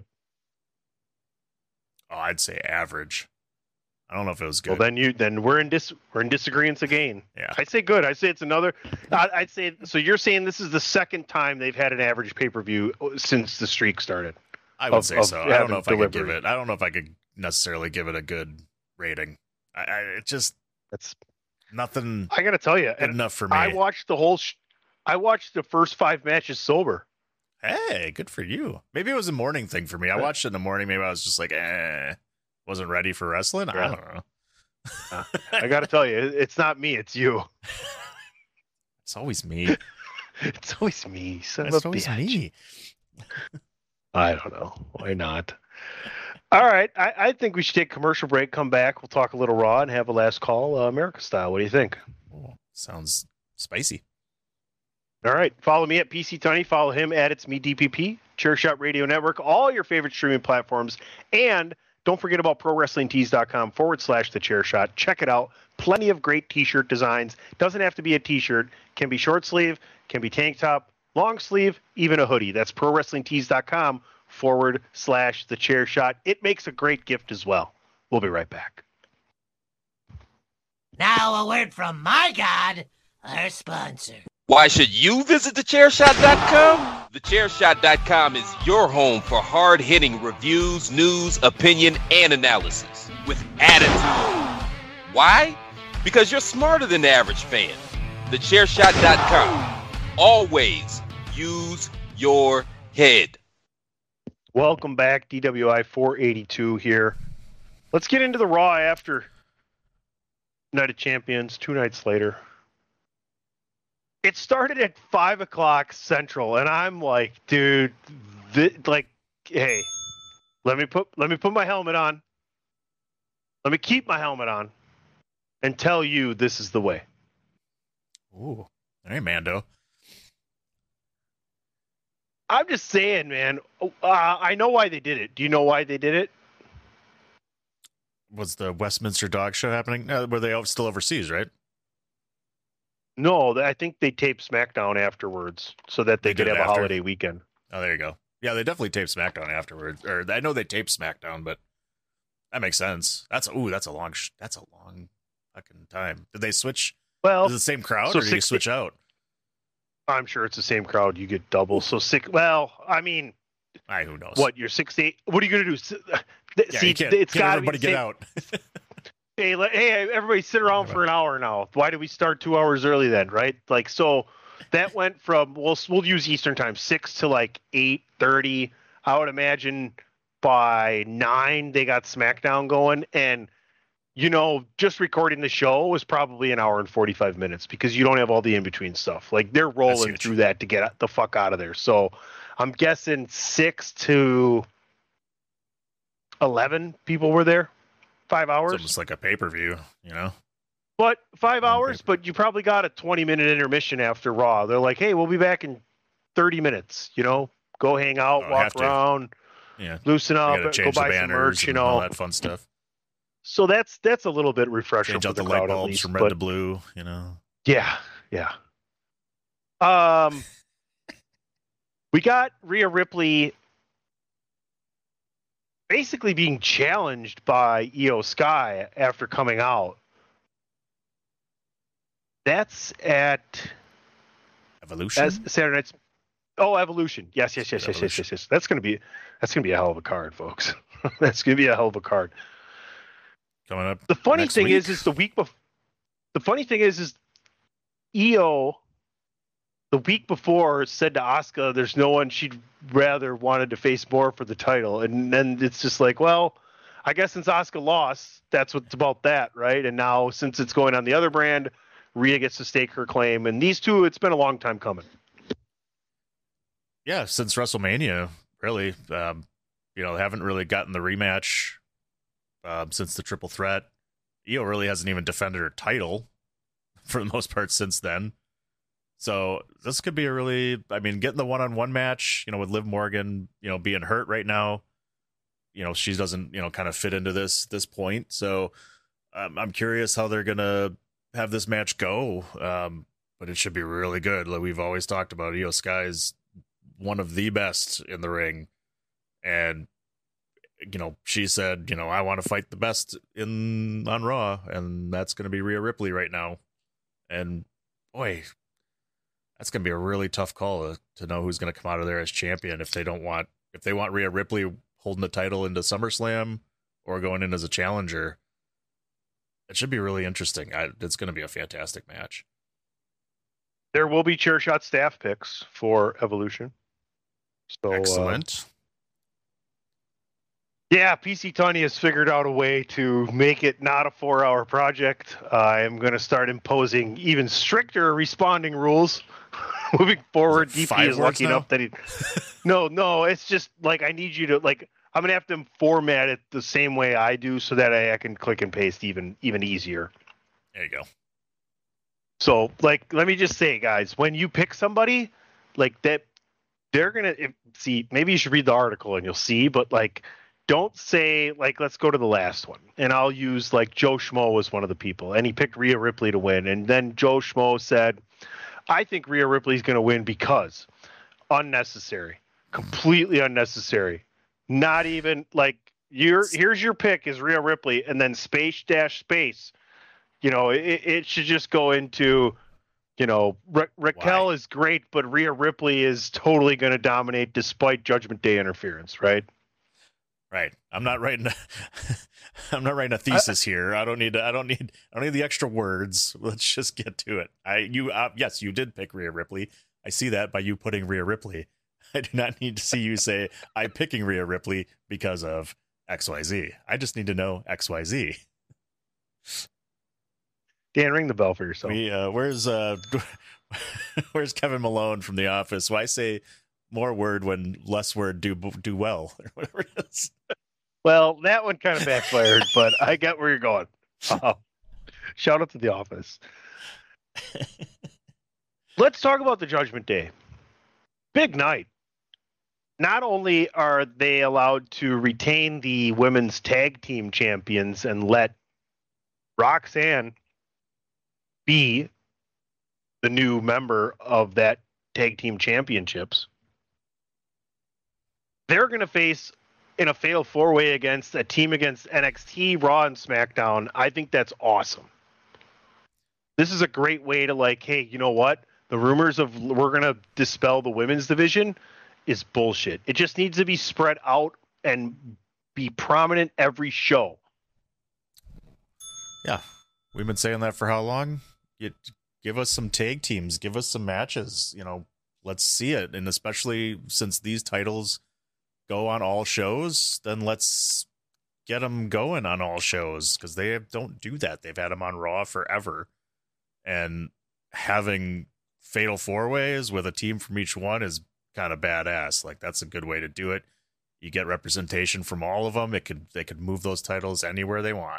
Oh, I'd say average. I don't know if it was good. Well, then you then we're in dis we're in disagreement again. Yeah. I say good. I say it's another. I, I'd say so. You're saying this is the second time they've had an average pay per view since the streak started. I would of- say of so. I don't having know if I could give delivery. it. I don't know if I could necessarily give it a good rating. I, I it just That's nothing I got to tell you. good And enough for me. I watched the whole. Sh- I watched the first five matches sober. Hey, good for you. Maybe it was a morning thing for me. I watched it in the morning. Maybe I was just like, eh, wasn't ready for wrestling. I Yeah. don't know. Uh, I got to tell you, it- it's not me. It's you. It's always me. It's always me. Son It's of a always bitch. me. I don't know. Why not? All right. I, I think we should take a commercial break, come back. We'll talk a little Raw and have a last call, uh, America style. What do you think? Oh, sounds spicy. All right. Follow me at P C Tunney. Follow him at It's Me D P P, Chairshot Radio Network, all your favorite streaming platforms. And don't forget about ProWrestlingTees.com forward slash The Chairshot. Check it out. Plenty of great t-shirt designs. Doesn't have to be a t-shirt. Can be short sleeve, can be tank top, long sleeve, even a hoodie. That's ProWrestlingTees.com forward slash The Chairshot. It makes a great gift as well. We'll be right back. Now a word from my God, our sponsor. Why should you visit the chair shot dot com? the chair shot dot com is your home for hard-hitting reviews, news, opinion, and analysis with attitude. Why? Because you're smarter than the average fan. the chair shot dot com. Always use your head. Welcome back, D W I four eighty-two here. Let's get into the Raw after Night of Champions, two nights later. It started at five o'clock Central, and I'm like, dude, th- like, hey, let me put let me put my helmet on. Let me keep my helmet on, and tell you this is the way. Ooh, hey, Mando. I'm just saying, man. Uh, I know why they did it. Do you know why they did it? Was the Westminster Dog Show happening? Uh, were they all still overseas, right? No, I think they taped SmackDown afterwards so that they, They could did have it a after? holiday weekend. Oh, there you go. Yeah, they definitely taped SmackDown afterwards. Or I know they taped SmackDown, but that makes sense. That's ooh, that's a long, sh- that's a long fucking time. Did they switch? Well, is it the same crowd, so or did you sixty switch out? I'm sure it's the same crowd. You get double. So six. Well, I mean, I who knows? what you're sixty? What are you gonna do? S- Yeah, See, you can't, it's can't got everybody get out. Hey, let- hey, everybody sit around for an hour now. Why did we start two hours early then, right? Like, so that went from, we'll, we'll use Eastern time, six to like eight thirty. I would imagine by nine, they got SmackDown going. And, you know, just recording the show was probably an hour and forty-five minutes because you don't have all the in-between stuff. Like, they're rolling through that to get the fuck out of there. So I'm guessing six to eleven people were there. Five hours. It's almost like a pay-per-view, you know? But five hours, but you probably got a twenty-minute intermission after Raw. They're like, hey, we'll be back in thirty minutes, you know? Go hang out, Oh, walk have to. Yeah. loosen You up, gotta go change the buy some banners merch, you and know? all that fun stuff. So that's that's a little bit refresher Change for out the the light crowd at bulbs least. from red but to blue, you know? yeah, yeah. Um, we got Rhea Ripley basically being challenged by Io Sky after coming out. That's at Evolution. That's Saturday night's. Oh, Evolution. Yes, yes, yes, yes, yes, yes, yes. That's gonna be that's gonna be a hell of a card, folks. That's gonna be a hell of a card. Coming up. The funny next thing week. is, is the week before. The funny thing is, is Io the week before said to Asuka, "There's no one she'd rather wanted to face more for the title," and then it's just like, well, I guess since Asuka lost, that's what's about that, right? And now since it's going on the other brand, Rhea gets to stake her claim, and these two, it's been a long time coming. Yeah, since WrestleMania, really. Um, you know, haven't really gotten the rematch um, since the Triple Threat. Io really hasn't even defended her title for the most part since then. So this could be a really, I mean, getting the one-on-one match, you know, with Liv Morgan, you know, being hurt right now, you know, she doesn't, you know, kind of fit into this this point. So um, I'm curious how they're gonna have this match go. Um, but it should be really good. Like we've always talked about, Io Sky is one of the best in the ring, and you know, she said, you know, I want to fight the best in on Raw, and that's going to be Rhea Ripley right now. And boy, that's going to be a really tough call to, to know who's going to come out of there as champion if they don't want if they want Rhea Ripley holding the title into SummerSlam or going in as a challenger. It should be really interesting. I, it's going to be a fantastic match. There will be chair shot staff picks for Evolution. So, excellent. Uh, yeah, P C Tunney has figured out a way to make it not a four-hour project. Uh, I am going to start imposing even stricter responding rules moving forward. D P is lucky now? enough that he. no, no, it's just like I need you to like. I'm going to have to format it the same way I do, so that I, I can click and paste even even easier. There you go. So, like, let me just say, guys, when you pick somebody like that, they're gonna if, see. Maybe you should read the article and you'll see. But like, don't say like, let's go to the last one, and I'll use like Joe Schmo was one of the people, and he picked Rhea Ripley to win, and then Joe Schmo said, "I think Rhea Ripley's gonna win because unnecessary, completely unnecessary, not even like your here's your pick is Rhea Ripley, and then space dash space." You know, it, it should just go into, you know, Ra- Raquel Why? is great, but Rhea Ripley is totally going to dominate despite Judgment Day interference, right? Right. I'm not writing. A, I'm not writing a thesis I, here. I don't need. I don't need. I don't need the extra words. Let's just get to it. I you. Uh, yes, you did pick Rhea Ripley. I see that by you putting Rhea Ripley. I do not need to see you say I'm picking Rhea Ripley because of X Y Z. I just need to know X Y Z. Dan, ring the bell for yourself. We, uh, where's uh, where's Kevin Malone from The Office? Why say more word when less word do do well or whatever it is? Well, that one kind of backfired, but I get where you're going. Uh, shout out to The Office. Let's talk about the Judgment Day. Big night. Not only are they allowed to retain the women's tag team champions and let Roxanne be the new member of that tag team championships, they're going to face in a fatal four-way against a team against N X T, Raw, and SmackDown. I think that's awesome. This is a great way to like, hey, you know what? The rumors of we're going to dispel the women's division is bullshit. It just needs to be spread out and be prominent every show. Yeah. We've been saying that for how long? You give us some tag teams, give us some matches, you know, let's see it. And especially since these titles go on all shows, then let's get them going on all shows, because they don't do that. They've had them on Raw forever. And having fatal four ways with a team from each one is kind of badass. Like, that's a good way to do it. You get representation from all of them. It could they could move those titles anywhere they want.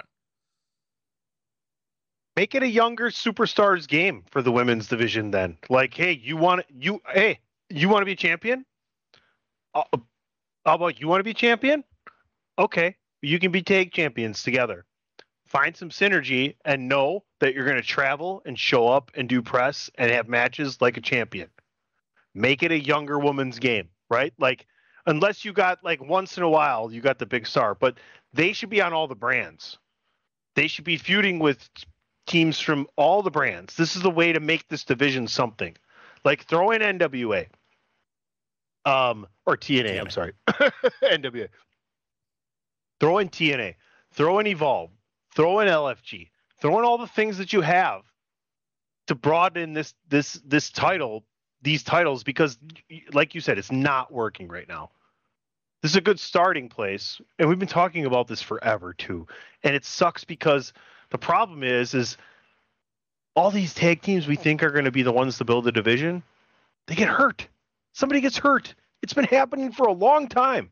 Make it a younger superstars game for the women's division then. Like, hey, you want you hey, you want to be champion? Uh, how about you want to be champion? Okay, you can be tag champions together. Find some synergy and know that you're going to travel and show up and do press and have matches like a champion. Make it a younger woman's game, right? Like, unless you got like once in a while you got the big star, but they should be on all the brands. They should be feuding with teams from all the brands. This is the way to make this division something. Like, throw in N W A. Um, or T N A, T N A. I'm sorry. N W A. Throw in T N A. Throw in Evolve. Throw in L F G. Throw in all the things that you have to broaden this this this title, these titles, because like you said, it's not working right now. This is a good starting place, and we've been talking about this forever too. And it sucks because the problem is, is all these tag teams we think are going to be the ones to build the division, they get hurt. Somebody gets hurt. It's been happening for a long time.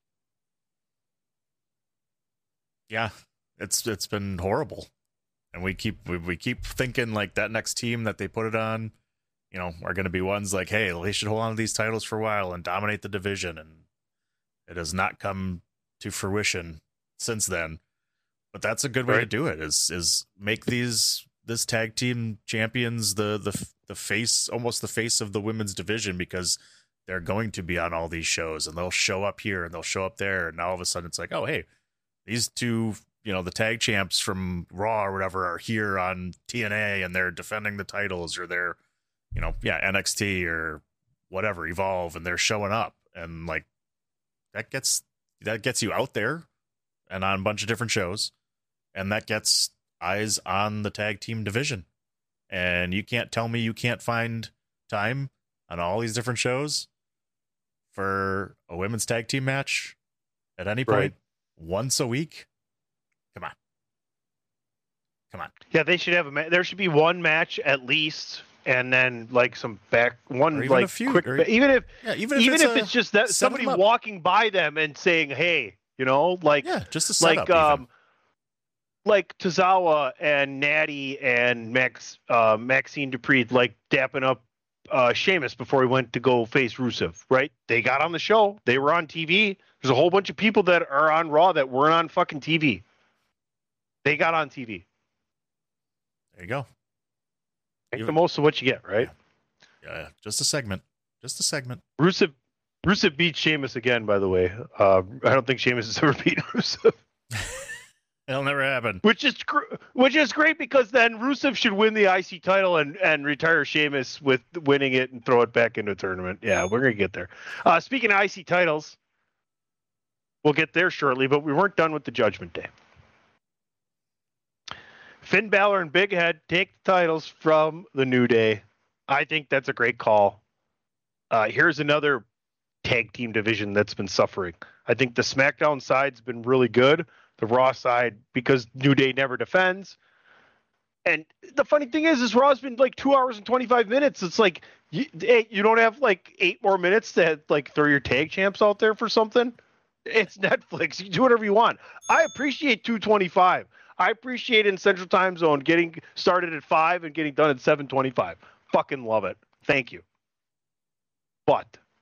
Yeah, it's it's been horrible, and we keep we, we keep thinking like that next team that they put it on, you know, are going to be ones like, hey, they should hold on to these titles for a while and dominate the division, and it has not come to fruition since then. But that's a good way right. to do it. Is is make these this tag team champions the the the face, almost the face of the women's division, because they're going to be on all these shows, and they'll show up here and they'll show up there, and now all of a sudden it's like, oh hey, these two, you know, the tag champs from Raw or whatever are here on T N A, and they're defending the titles, or they're, you know, yeah, N X T or whatever, Evolve, and they're showing up, and like that gets that gets you out there and on a bunch of different shows, and that gets eyes on the tag team division. And you can't tell me you can't find time on all these different shows for a women's tag team match at any point, right. once a week. Come on. Come on. Yeah, they should have a ma- there should be one match at least, and then like some back one like a few, quick or, even if yeah, even if even it's, if a, it's just that somebody walking by them and saying, "Hey," you know, like yeah, just a setup, like um even. like Tozawa and Natty and Max uh, Maxine Dupree like dapping up uh, Sheamus before he went to go face Rusev, right? They got on the show. They were on T V. There's a whole bunch of people that are on Raw that weren't on fucking T V. They got on T V. There you go. Make the most of what you get, right? Yeah, yeah. Just a segment. Just a segment. Rusev, Rusev beat Sheamus again, by the way. Uh, I don't think Sheamus has ever beaten Rusev. It'll never happen. Which is gr- which is great, because then Rusev should win the I C title and, and retire Sheamus with winning it and throw it back into a tournament. Yeah, we're going to get there. Uh, speaking of I C titles, we'll get there shortly, but we weren't done with the Judgment Day. Finn Balor and Big Head take the titles from the New Day. I think that's a great call. Uh, here's another tag team division that's been suffering. I think the SmackDown side's been really good. The Raw side, because New Day never defends. And the funny thing is, is Raw's been like two hours and twenty-five minutes. It's like, you, hey, you don't have like eight more minutes to like throw your tag champs out there for something? It's Netflix. You can do whatever you want. I appreciate two twenty-five. I appreciate in Central Time Zone getting started at five and getting done at seven twenty-five. Fucking love it. Thank you. But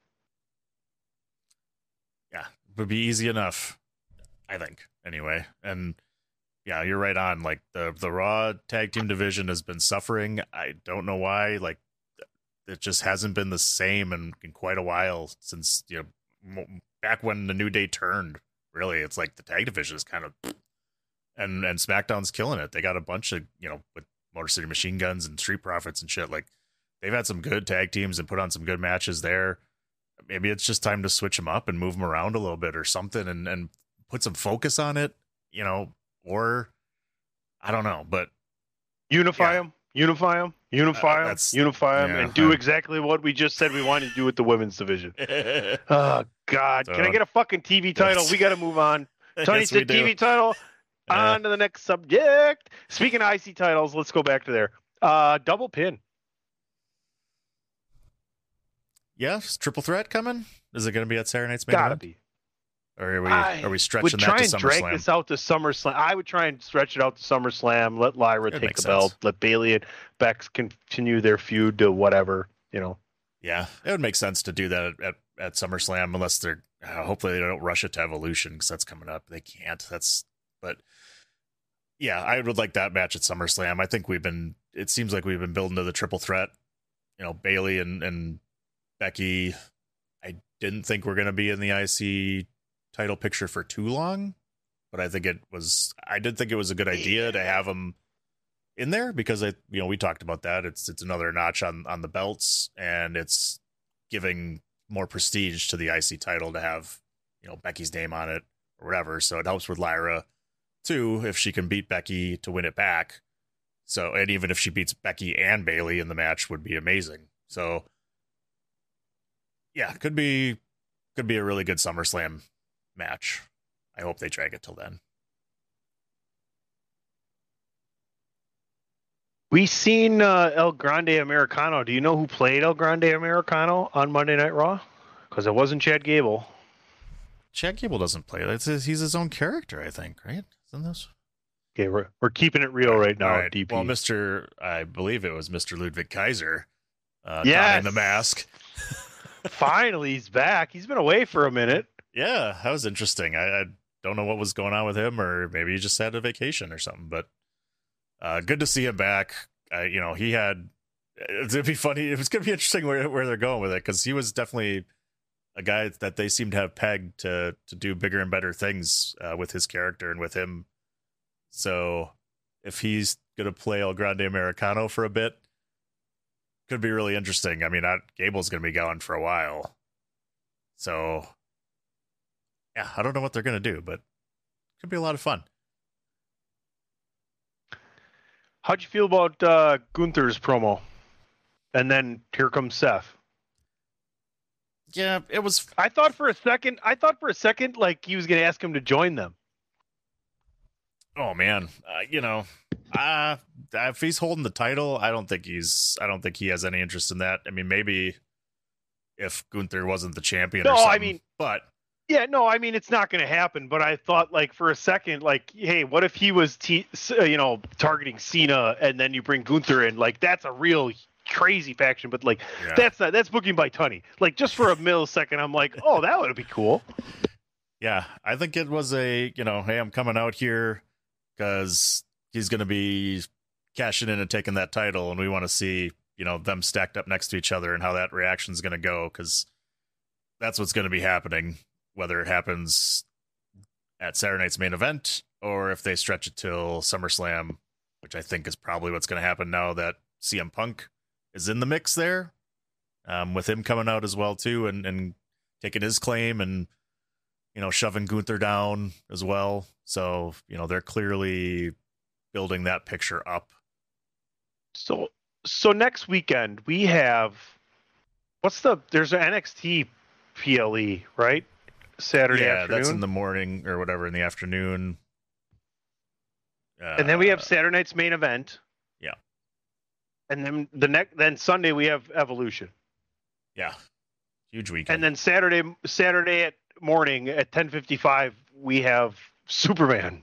yeah, it would be easy enough, I think, anyway. And yeah, you're right on. Like the the Raw tag team division has been suffering. I don't know why. Like it just hasn't been the same in, in quite a while, since, you know, back when the New Day turned. Really, it's like the tag division is kind of, and and SmackDown's killing it. They got a bunch of, you know, with Motor City Machine Guns and Street Profits and shit. Like, they've had some good tag teams and put on some good matches there. Maybe it's just time to switch them up and move them around a little bit or something, and and put some focus on it, you know, or I don't know, but unify yeah. them, unify them, unify them, Uh, unify them, yeah, and do I- exactly what we just said we wanted to do with the women's division. Oh God, can I So- get a fucking T V title? Yes. We got to move on. Tony Yes, we said do. T V title. Yeah. On to the next subject. Speaking of I C titles, let's go back to there. Uh, double pin. Yeah, is Triple Threat coming? Is it going to be at Saturday Night's Main Gotta Event? be. Or are we I are we would stretching try that to and drag SummerSlam? this out to SummerSlam. I would try and stretch it out to SummerSlam. Let Lyra It take makes the belt. sense. Let Bailey and Bex continue their feud to whatever. You know. Yeah, it would make sense to do that at, at, at SummerSlam, unless they're uh, hopefully they don't rush it to Evolution because that's coming up. They can't. That's but yeah, I would like that match at SummerSlam. I think we've been. It seems like we've been building to the triple threat. You know, Bailey and and Becky. I didn't think we're going to be in the I C title picture for too long, but I think it was. I did think it was a good idea to have them in there because I, you know, we talked about that. It's it's another notch on on the belts, and it's giving more prestige to the I C title to have, you know, Becky's name on it or whatever. So it helps with Lyra too if she can beat Becky to win it back. So, and even if she beats Becky and Bailey in the match would be amazing. So yeah, could be could be a really good SummerSlam match. I hope they drag it till then. We seen uh, El Grande Americano. Do you know who played El Grande Americano on Monday Night Raw? Because it wasn't Chad Gable. Chad Gable doesn't play. It's his, he's his own character, I think, right? Isn't this? Okay, we're we're keeping it real right now. All right. D P. Well, Mister I believe it was Mister Ludwig Kaiser. Uh, Yes. donning the mask. Finally, he's back. He's been away for a minute. Yeah, that was interesting. I, I don't know what was going on with him, or maybe he just had a vacation or something. But uh, good to see him back. Uh, you know, he had. It'd be funny. It was going to be interesting where where they're going with it because he was definitely a guy that they seem to have pegged to to do bigger and better things uh, with his character and with him. So if he's going to play El Grande Americano for a bit, could be really interesting. I mean, I, Gable's going to be going for a while. So, yeah, I don't know what they're going to do, but could be a lot of fun. How'd you feel about uh, Gunther's promo? And then here comes Seth. Yeah, it was. I thought for a second. I thought for a second like he was going to ask him to join them. Oh man, uh, you know, uh, if he's holding the title, I don't think he's. I don't think he has any interest in that. I mean, maybe if Gunther wasn't the champion. No, or something, I mean, but yeah, no, I mean it's not going to happen. But I thought like for a second, like, hey, what if he was, t- you know, targeting Cena, and then you bring Gunther in? Like that's a real crazy faction. But like Yeah. that's not that's booking by Tunney. Like just for a millisecond, I'm like, oh, that would be cool. yeah, I think it was a, you know, hey, I'm coming out here because he's going to be cashing in and taking that title, and we want to see, you know, them stacked up next to each other and how that reaction is going to go, because that's what's going to be happening, whether it happens at Saturday Night's Main Event or if they stretch it till SummerSlam, which I think is probably what's going to happen now that C M Punk is in the mix there, um, with him coming out as well too, and, and taking his claim and, you know, shoving Gunther down as well. So, you know, they're clearly building that picture up. So so next weekend we have what's the there's an N X T P L E, right? Saturday yeah, afternoon. that's in the morning or whatever in the afternoon. Uh, and then we have Saturday night's main event. Yeah. And then the next then Sunday we have Evolution. Yeah. Huge weekend. And then Saturday Saturday at morning at ten fifty-five we have Superman.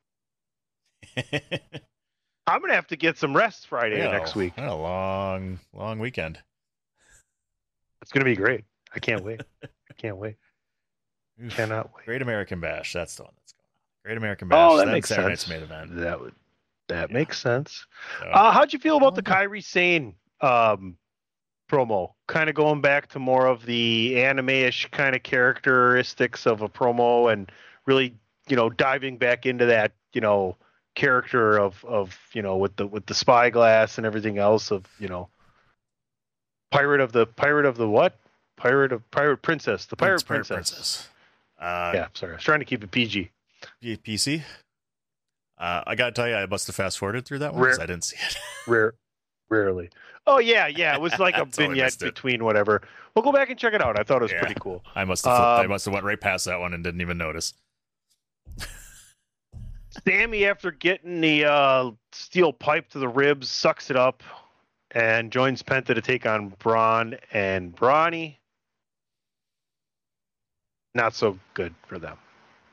I'm gonna have to get some rest Friday Yeah, next week. A long, long weekend. It's gonna be great. I can't wait. I can't wait. Cannot wait. Great American Bash. That's the one that's going on. Great American Bash. Oh, that then makes Saturday sense. Night's Main Event. That would that yeah. makes sense. So, Uh, how'd you feel about the Kyrie Sane um, promo kind of going back to more of the anime-ish kind of characteristics of a promo and really, you know, diving back into that, you know, character of, of, you know, with the, with the spyglass and everything else of, you know, pirate of the pirate of the what? Pirate of pirate princess, the pirate Pirate princess. Princess. Uh, yeah, sorry. I was trying to keep it P G. P C. Uh, I gotta tell you, I must have fast forwarded through that one because Rare- I didn't see it. Rare, rarely. Oh yeah, yeah. It was like a Totally vignette missed it. between whatever. We'll go back and check it out. I thought it was Yeah. pretty cool. I must have flipped, I Um, must have went right past that one and didn't even notice. Sammy, after getting the uh, steel pipe to the ribs, sucks it up and joins Penta to take on Braun and Brawny. Not so good for them.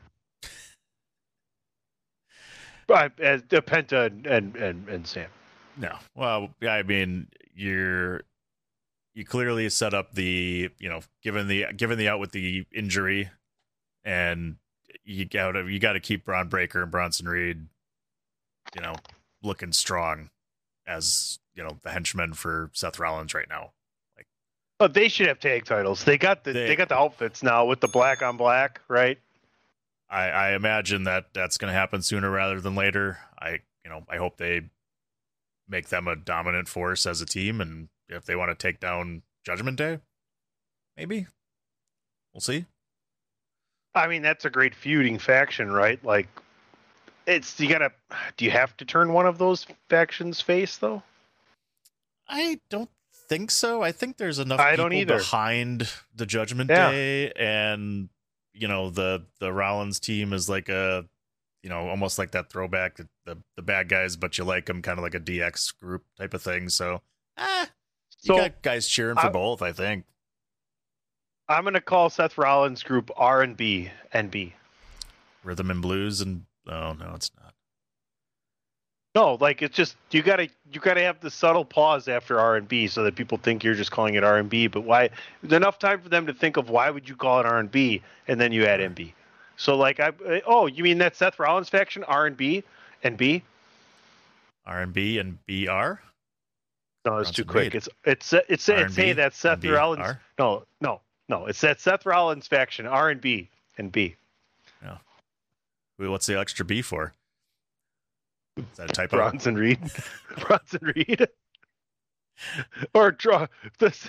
But as uh, Penta and, and, and, and Sam. No. Well, yeah, I mean, you're you clearly set up the, you know, given the given the out with the injury, and you got to you got to keep Braun Breaker and Bronson Reed, you know, looking strong as, you know, the henchmen for Seth Rollins right now. But they should have tag titles. They got the they, They- got the outfits now with the black on black, right? I, I imagine that that's going to happen sooner rather than later. I, you know, I hope they make them a dominant force as a team, and if they want to take down Judgment Day, maybe we'll see. I mean, that's a great feuding faction, right? Like, it's you gotta. Do you have to turn one of those factions face though? I don't think so. I think there's enough I people don't either. behind the Judgment Yeah. Day, and you know the the Rollins team is like a, you know, almost like that throwback, the the, the bad guys, but you like them, kind of like a D X group type of thing. So, ah, you So, got guys cheering for I- both. I think. I'm gonna call Seth Rollins' group R and B and B. Rhythm and blues, and oh no, it's not. No, like it's just you gotta you gotta have the subtle pause after R and B so that people think you're just calling it R and B. But why? There's enough time for them to think of why would you call it R and B, and then you add M B. So like I oh you mean that Seth Rollins faction R and B and B? R and B and B R. No, it's too Bronson quick. Reed. It's it's it's R it's and B hey that Seth and B Rollins. R? No, no, no. It's that Seth Rollins faction R and B and B. Yeah. Wait, what's the extra B for? Is that a typo? Bronson Reed. Bronson Reed. or draw this.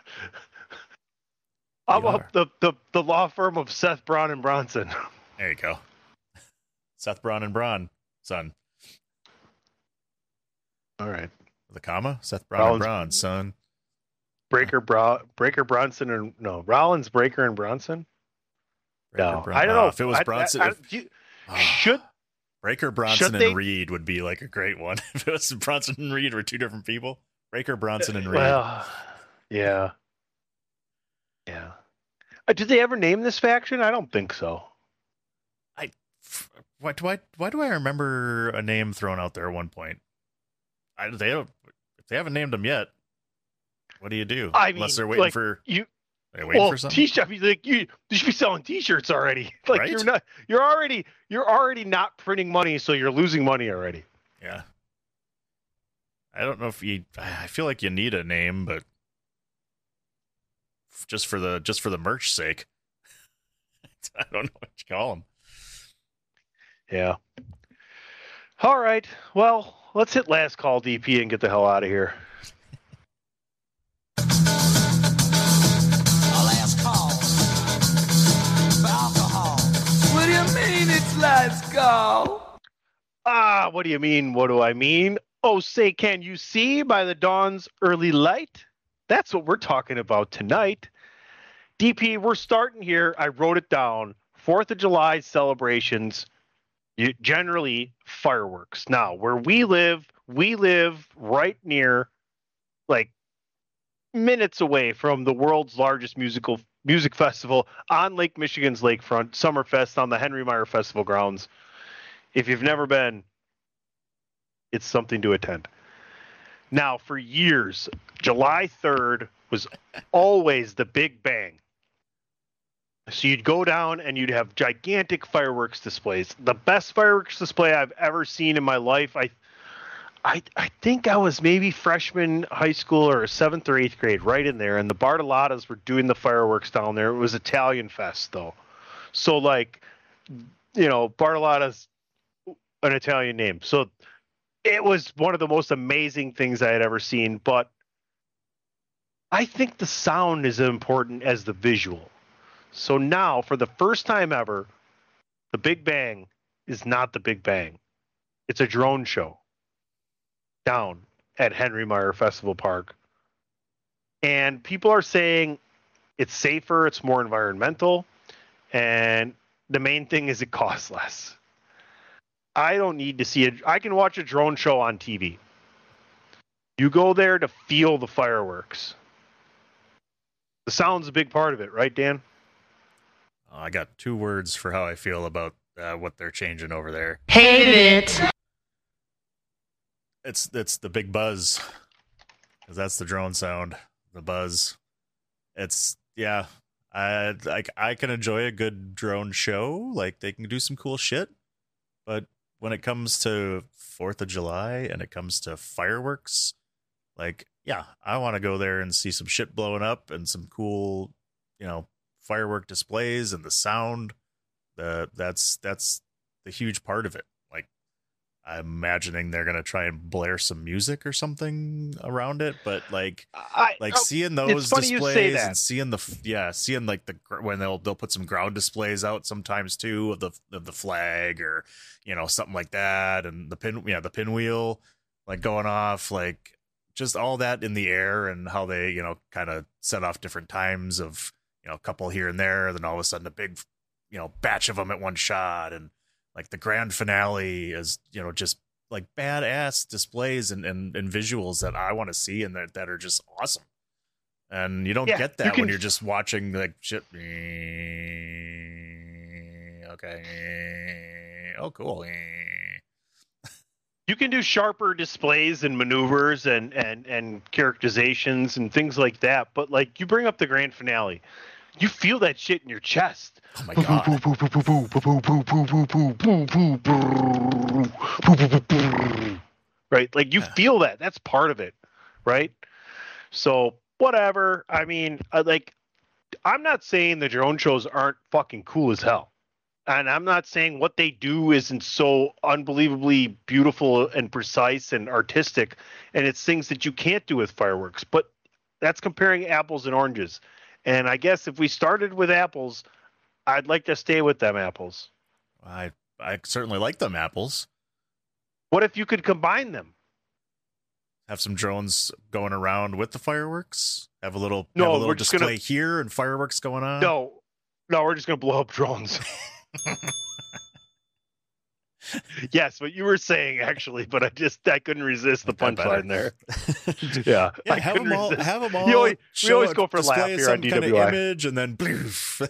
How about the, the the law firm of Seth Braun and Bronson? There you go. Seth Braun and Braun, son. All right. The comma? Seth Braun Rollins- and Braun, son. Breaker Bra Breaker Bronson and no Rollins Breaker and Bronson. Breaker, no, Braun- I don't uh, know if it was I- Bronson. I- I- if- do you- should Breaker, Bronson, should and they- Reed would be like a great one. If it was Bronson and Reed were two different people. Breaker, Bronson, and Reed. well, yeah, yeah. Uh, did they ever name this faction? I don't think so. I why do I why do I remember a name thrown out there at one point? I they don't if they haven't named them yet. What do you do? I mean, Unless they're waiting like, for you. Are they waiting Well, for something? T-shirt. I mean, like you, you should be selling T-shirts already. Like Right? you're not. You're already. You're already not printing money, so you're losing money already. Yeah. I don't know if you. I feel like you need a name, but just for the just for the merch sake, I don't know what you call them. Yeah. All right. Well, let's hit last call, D P, and get the hell out of here. Last call for alcohol. What do you mean it's last call? Ah, what do you mean? What do I mean? Oh, say, can you see by the dawn's early light? That's what we're talking about tonight. D P, we're starting here. I wrote it down. Fourth of July celebrations, you, generally fireworks. Now, where we live, we live right near, like, minutes away from the world's largest musical music festival on Lake Michigan's lakefront, Summerfest on the Henry Meyer Festival grounds. If you've never been, it's something to attend. Now, for years, July third was always the big bang. So you'd go down and you'd have gigantic fireworks displays. The best fireworks display I've ever seen in my life. I I I think I was maybe freshman high school or seventh or eighth grade, right in there, and the Bartolotta's were doing the fireworks down there. It was Italian Fest though, so like, you know, Bartolotta's an Italian name, so it was one of the most amazing things I had ever seen. But I think the sound is as important as the visual. So now, for the first time ever, the Big Bang is not the Big Bang. It's a drone show down at Henry Meyer Festival Park. And people are saying it's safer, it's more environmental, and the main thing is it costs less. I don't need to see it. I can watch a drone show on T V. You go there to feel the fireworks. The sound's a big part of it, right, Dan? I got two words for how I feel about uh, what they're changing over there. Hate it. It's it's the big buzz, because that's the drone sound. The buzz. It's yeah. I like I can enjoy a good drone show. Like they can do some cool shit, but when it comes to Fourth of July and it comes to fireworks, like yeah, I want to go there and see some shit blowing up and some cool, you know, firework displays and the sound. The that's that's the huge part of it. Like I'm imagining they're gonna try and blare some music or something around it, but like I, like oh, seeing those funny you say displays that. and seeing the yeah seeing like the when they'll they'll put some ground displays out sometimes too of the of the flag or you know something like that, and the pin yeah the pinwheel like going off, like just all that in the air, and how they you know kind of set off different times of you know a couple here and there, then all of a sudden a big you know batch of them at one shot, and like the grand finale is you know just like badass displays and, and, and visuals that I want to see and that, that are just awesome. And you don't Yeah, get that you can- when you're just watching like shit. Okay. Oh, cool. You can do sharper displays and maneuvers and, and, and characterizations and things like that. But like you bring up the grand finale, you feel that shit in your chest. Oh my God. Right? Like you feel that. That's part of it. Right? So whatever. I mean, I, like, I'm not saying the drone shows aren't fucking cool as hell. And I'm not saying what they do isn't so unbelievably beautiful and precise and artistic, and it's things that you can't do with fireworks. But that's comparing apples and oranges. And I guess if we started with apples, I'd like to stay with them apples. I I certainly like them apples. What if you could combine them? Have some drones going around with the fireworks. Have a little No, have a little we're just display gonna- here and fireworks going on. No, no, we're just going to blow up drones. Yes, what you were saying actually, but I just I couldn't resist the That better. punchline there. yeah, Yeah, I have couldn't them all. resist. Have them all. You always, we show always a go for a laugh display here some on D kind of W I. image, and then bloof.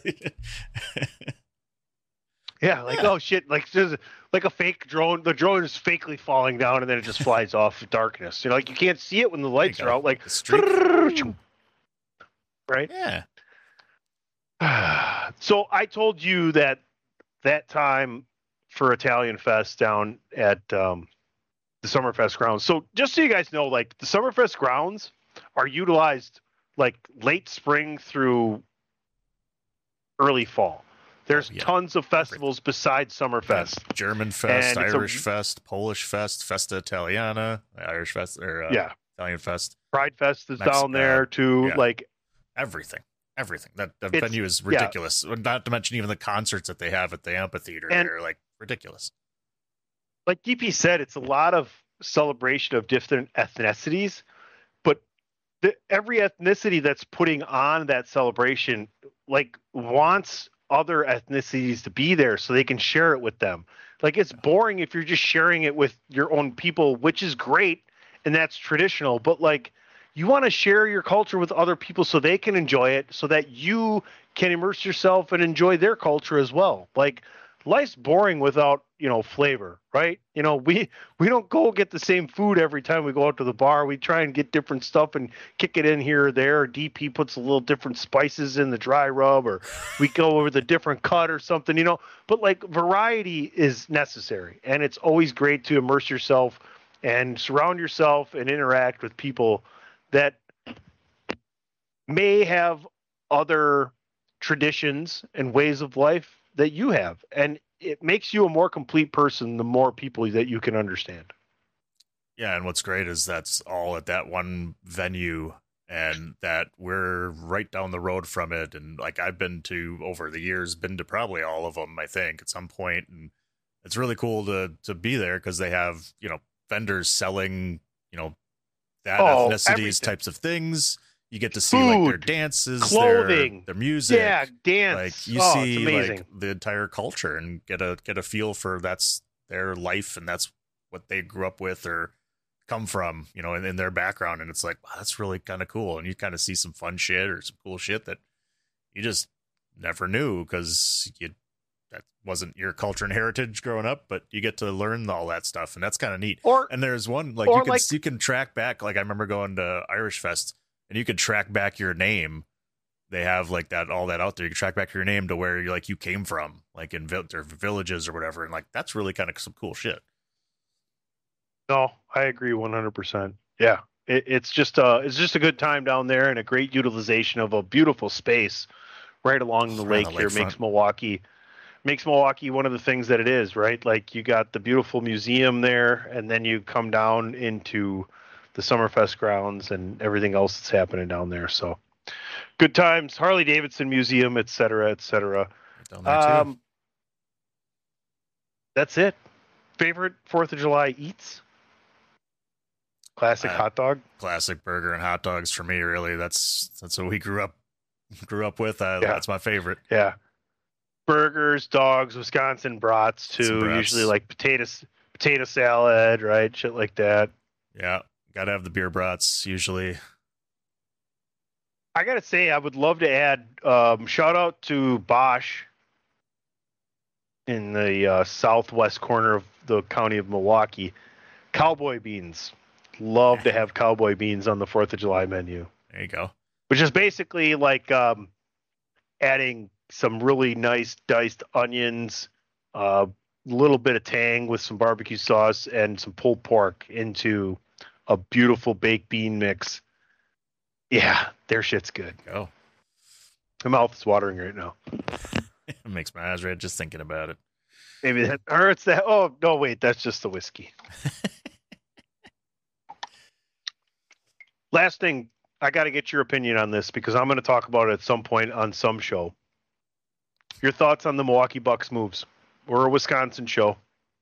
Yeah, like oh shit, like there's a- like a fake drone. The drone is fakely falling down, and then it just flies off in darkness. You know, like you can't see it when the lights are out. Like right? Yeah. So I told you that that time for Italian Fest down at um, the Summerfest grounds. So just so you guys know, like the Summerfest grounds are utilized like late spring through early fall. There's Oh, yeah. tons of festivals besides Summerfest. German Fest, And it's a- Irish Fest, Polish Fest, Festa Italiana, Irish Fest, or uh, Yeah. Italian Fest. Pride Fest is Mex- down there uh, too. yeah. Like Everything, everything. That, that It's- venue is yeah. ridiculous. Not to mention even the concerts that they have at the amphitheater. And- They're like ridiculous. like D P said, it's a lot of celebration of different ethnicities, but the, every ethnicity that's putting on that celebration like wants other ethnicities to be there so they can share it with them. Like it's boring if you're just sharing it with your own people, which is great and that's traditional, but like you want to share your culture with other people so they can enjoy it, so that you can immerse yourself and enjoy their culture as well. Like life's boring without, you know, flavor, right? You know, we we don't go get the same food every time we go out to the bar. We try and get different stuff and kick it in here or there. D P puts a little different spices in the dry rub, or we go over the different cut or something, you know. But like variety is necessary, and it's always great to immerse yourself and surround yourself and interact with people that may have other traditions and ways of life that you have. And it makes you a more complete person the more people that you can understand. Yeah, and what's great is that's all at that one venue, and that we're right down the road from it. And like I've been to over the years, been to probably all of them, I think, at some point. And it's really cool to to be there because they have, you know, vendors selling, you know, that Oh, ethnicities everything. types of things. You get to see Food, like their dances, clothing, their, their music. yeah, dance. Like you Oh, it's see amazing. like the entire culture and get a get a feel for that's their life and that's what they grew up with or come from, you know, in, in their background. And it's like, wow, that's really kind of cool. And you kind of see some fun shit or some cool shit that you just never knew because you that wasn't your culture and heritage growing up, but you get to learn all that stuff, and that's kind of neat. Or and there's one like or you can like- you can track back. Like I remember going to Irish Fest, and you could track back your name. They have like that all that out there. You can track back your name to where you like you came from, like in vil- their villages or whatever, and like that's really kind of some cool shit. No, I agree one hundred percent. Yeah, it, it's just a it's just a good time down there and a great utilization of a beautiful space right along the Right on lake the here. lakefront. Makes Milwaukee makes Milwaukee one of the things that it is, right? Like you got the beautiful museum there, and then you come down into the Summerfest grounds and everything else that's happening down there. So good times, Harley Davidson Museum, et cetera, et cetera. Down there too. Um, that's it. Favorite Fourth of July eats? Classic Uh, hot dog. Classic burger and hot dogs for me. Really, that's that's what we grew up grew up with. Uh, Yeah. That's my favorite. Yeah. Burgers, dogs, Wisconsin brats too. Some brats. Usually like potatoes, potato salad, right? Shit like that. Yeah, gotta have the beer brats usually. I gotta say, I would love to add um, shout out to Bosch in the uh, southwest corner of the county of Milwaukee. Cowboy beans. Love to have cowboy beans on the Fourth of July menu, There you go. which is basically like um, adding some really nice diced onions, a uh, little bit of tang with some barbecue sauce, and some pulled pork into a beautiful baked bean mix. Yeah, their shit's good. Go. My mouth is watering right now. It makes my eyes red just thinking about it. Maybe that hurts. That. Oh no, wait, that's just the whiskey. Last thing, I got to get your opinion on this because I'm going to talk about it at some point on some show. Your thoughts on the Milwaukee Bucks moves? We're a Wisconsin show.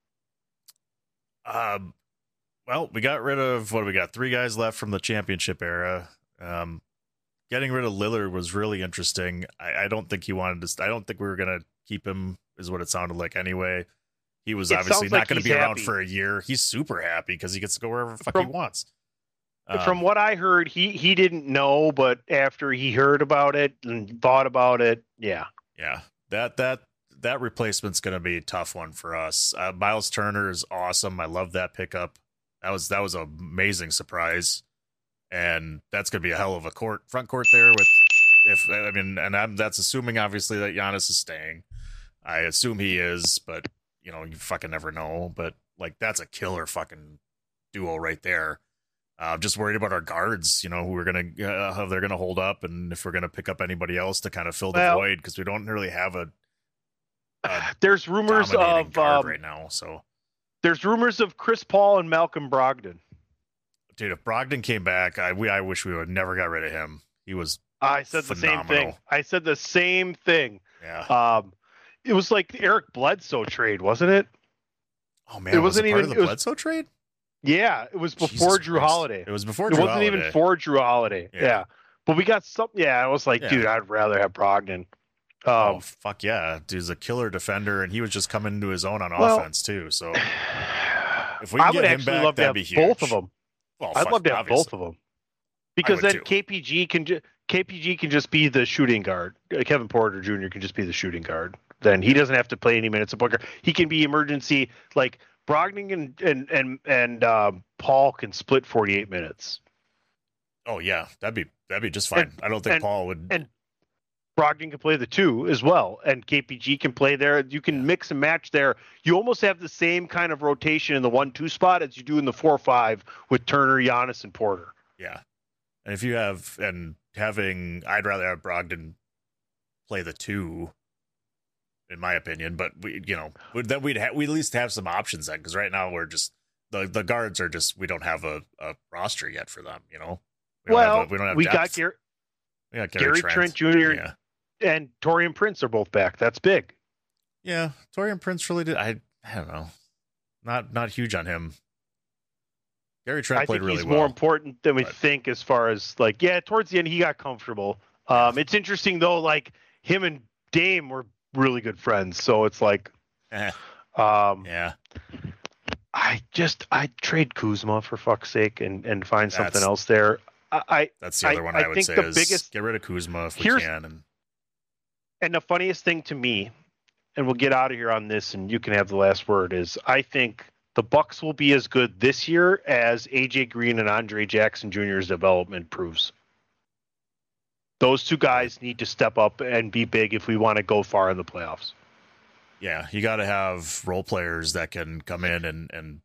Um, well, we got rid of what do we got? Three guys left from the championship era. Um, getting rid of Lillard was really interesting. I, I don't think he wanted to. I don't think we were gonna keep him, is what it sounded like anyway. He was It obviously sounds not like going to he's be around happy. for a year. He's super happy because he gets to go wherever the fuck he From- wants. From Um, what I heard, he he didn't know, but after he heard about it and thought about it, yeah. Yeah, that that that replacement's going to be a tough one for us. Uh, Miles Turner is awesome. I love that pickup. That was that was an amazing surprise, and that's going to be a hell of a court front court there. With if I mean, and I'm, that's assuming obviously that Giannis is staying. I assume he is, but you know, you fucking never know. But like, that's a killer fucking duo right there. I'm uh, just worried about our guards, you know, who we're going to, uh, how they're going to hold up and if we're going to pick up anybody else to kind of fill the Well- void because we don't really have a, a There's rumors dominating of guard um, right now. So, there's rumors of Chris Paul and Malcolm Brogdon. dude, if Brogdon came back, I we I wish we would have never got rid of him. He was, I said the same Phenomenal. thing. I said the same thing. yeah. Um, it was like the Eric Bledsoe trade, wasn't it? oh man, it was wasn't it part even- of it the was- Bledsoe trade? Yeah, it was before Jesus Drew Christ. Holiday. It was before It Drew wasn't even Holiday. for Drew Holiday. Yeah. Yeah. But we got some. Yeah, I was like, Yeah. dude, I'd rather have Brogdon. Oh Um, fuck yeah, dude's a killer defender, and he was just coming into his own on Well, offense too. So if we can I get would him actually back, love to that'd have be huge. both of them. Well, I'd fuck, love to have obviously. both of them because would then too. K P G can ju- K P G can just be the shooting guard. Uh, Kevin Porter Junior can just be the shooting guard. Then he doesn't have to play any minutes of poker. He can be emergency. Like Brogdon and and and and um, Paul can split forty-eight minutes. Oh yeah, that'd be that'd be just fine. And- I don't think and- Paul would. and Brogdon can play the two as well, and K P G can play there. You can mix and match there. You almost have the same kind of rotation in the one two spot as you do in the four five with Turner, Giannis, and Porter. Yeah. And if you have, and having, I'd rather have Brogdon play the two, in my opinion, but we, you know, then we'd ha- we at least have some options then, because right now we're just, the, the guards are just, we don't have a, a roster yet for them, you know? We don't well, have a, we, don't have we depth. got Gary, we got Gary, Gary Trent, Trent Junior Yeah. and Taurean Prince are both back. That's big. Yeah, Taurean Prince really did. I I don't know, not not huge on him. Gary Trent I played think really he's well. more important than we but... think, as far as like, yeah, towards the end he got comfortable. Um, it's interesting though, like him and Dame were really good friends, so it's like, eh. um, yeah. I just I trade Kuzma for fuck's sake and and find That's... something else there. I, That's the other I, one I, I would think say the is biggest, get rid of Kuzma if we here's, can. And and the funniest thing to me, and we'll get out of here on this, and you can have the last word, is I think the Bucks will be as good this year as A J Green and Andre Jackson Junior's development proves. Those two guys need to step up and be big if we want to go far in the playoffs. Yeah, you got to have role players that can come in and, and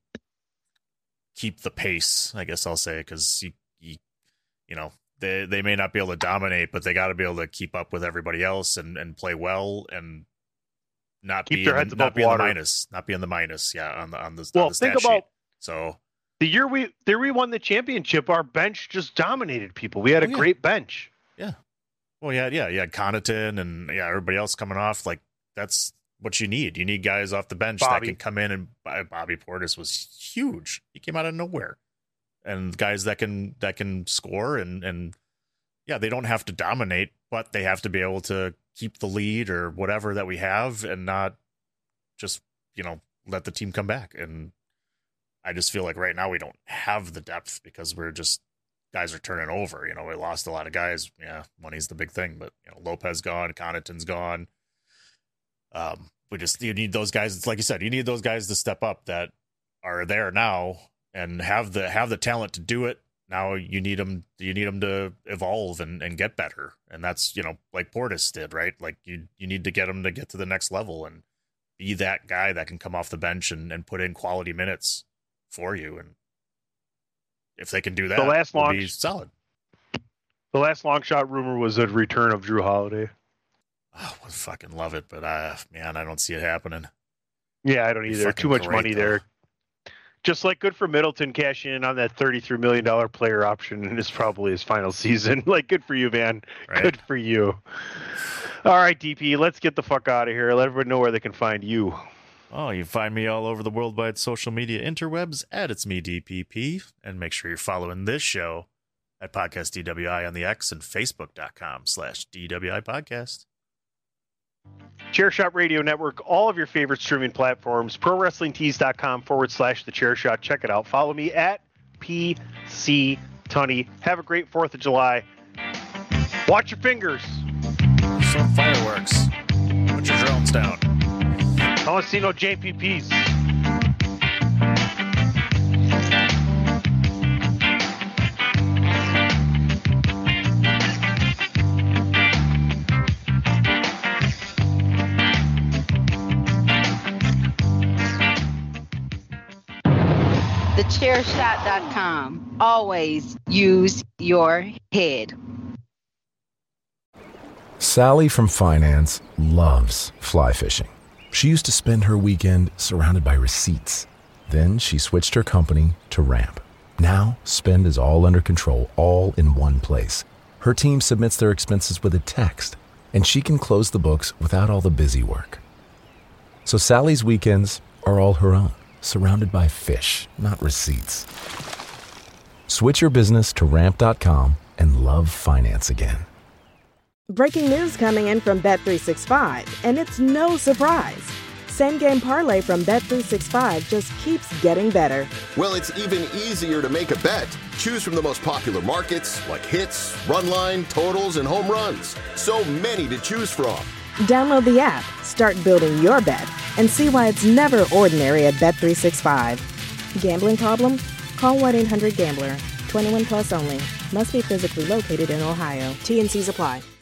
keep the pace, I guess I'll say, because you, you, you know, they they may not be able to dominate, but they got to be able to keep up with everybody else and, and play well and not keep be their in, heads not above be in water. the minus, not be in the minus. Yeah, on the on the well, on the stat think about sheet. So the year we the year we won the championship, our bench just dominated people. We had oh, a yeah. great bench. Yeah. Well, yeah, yeah, you had Connaughton and yeah, everybody else coming off. Like that's what you need. You need guys off the bench Bobby. that can come in, and Bobby Portis was huge. He came out of nowhere, and guys that can that can score and and yeah, they don't have to dominate, but they have to be able to keep the lead or whatever that we have, and not just you know let the team come back. And I just feel like right now we don't have the depth because we're just. Guys are turning over. You know, we lost a lot of guys. Yeah, money's the big thing, but you know, Lopez gone, Connaughton's gone. Um, we just you need those guys. It's like you said, you need those guys to step up that are there now and have the have the talent to do it. Now you need them. You need them to evolve and, and get better. And that's you know like Portis did, right? Like you you need to get them to get to the next level and be that guy that can come off the bench and, and put in quality minutes for you. And if they can do that, the last we'll long be solid. The last long shot rumor was a return of Drew Holiday. Oh, I fucking love it, but uh, man, I don't see it happening. Yeah, I don't either. Too much great, money though. there. Just like good for Middleton cashing in on that thirty-three million dollars player option, and it's probably his final season. Like, good for you, man. Right? Good for you. All right, D P, let's get the fuck out of here. Let everyone know where they can find you. Oh, you find me all over the worldwide social media interwebs at It's Me D P P, and make sure you're following this show at Podcast D W I on the X and Facebook.com slash DWI Podcast. Chairshot Radio Network, all of your favorite streaming platforms, ProWrestlingTees.com forward slash The Chairshot. Check it out. Follow me at P C Tunney. Have a great fourth of July. Watch your fingers. Some fireworks. Put your drones down. I don't see no J P Ps. the chair shot dot com. Always use your head. Sally from finance loves fly fishing. She used to spend her weekend surrounded by receipts. Then she switched her company to Ramp. Now, spend is all under control, all in one place. Her team submits their expenses with a text, and she can close the books without all the busy work. So Sally's weekends are all her own, surrounded by fish, not receipts. Switch your business to ramp dot com and love finance again. Breaking news coming in from Bet three sixty-five, and it's no surprise. Same game parlay from Bet three sixty-five just keeps getting better. Well, it's even easier to make a bet. Choose from the most popular markets like hits, run line, totals, and home runs. So many to choose from. Download the app, start building your bet, and see why it's never ordinary at Bet three sixty-five. Gambling problem? Call one eight hundred gambler. twenty-one plus only. Must be physically located in Ohio. T and C's apply.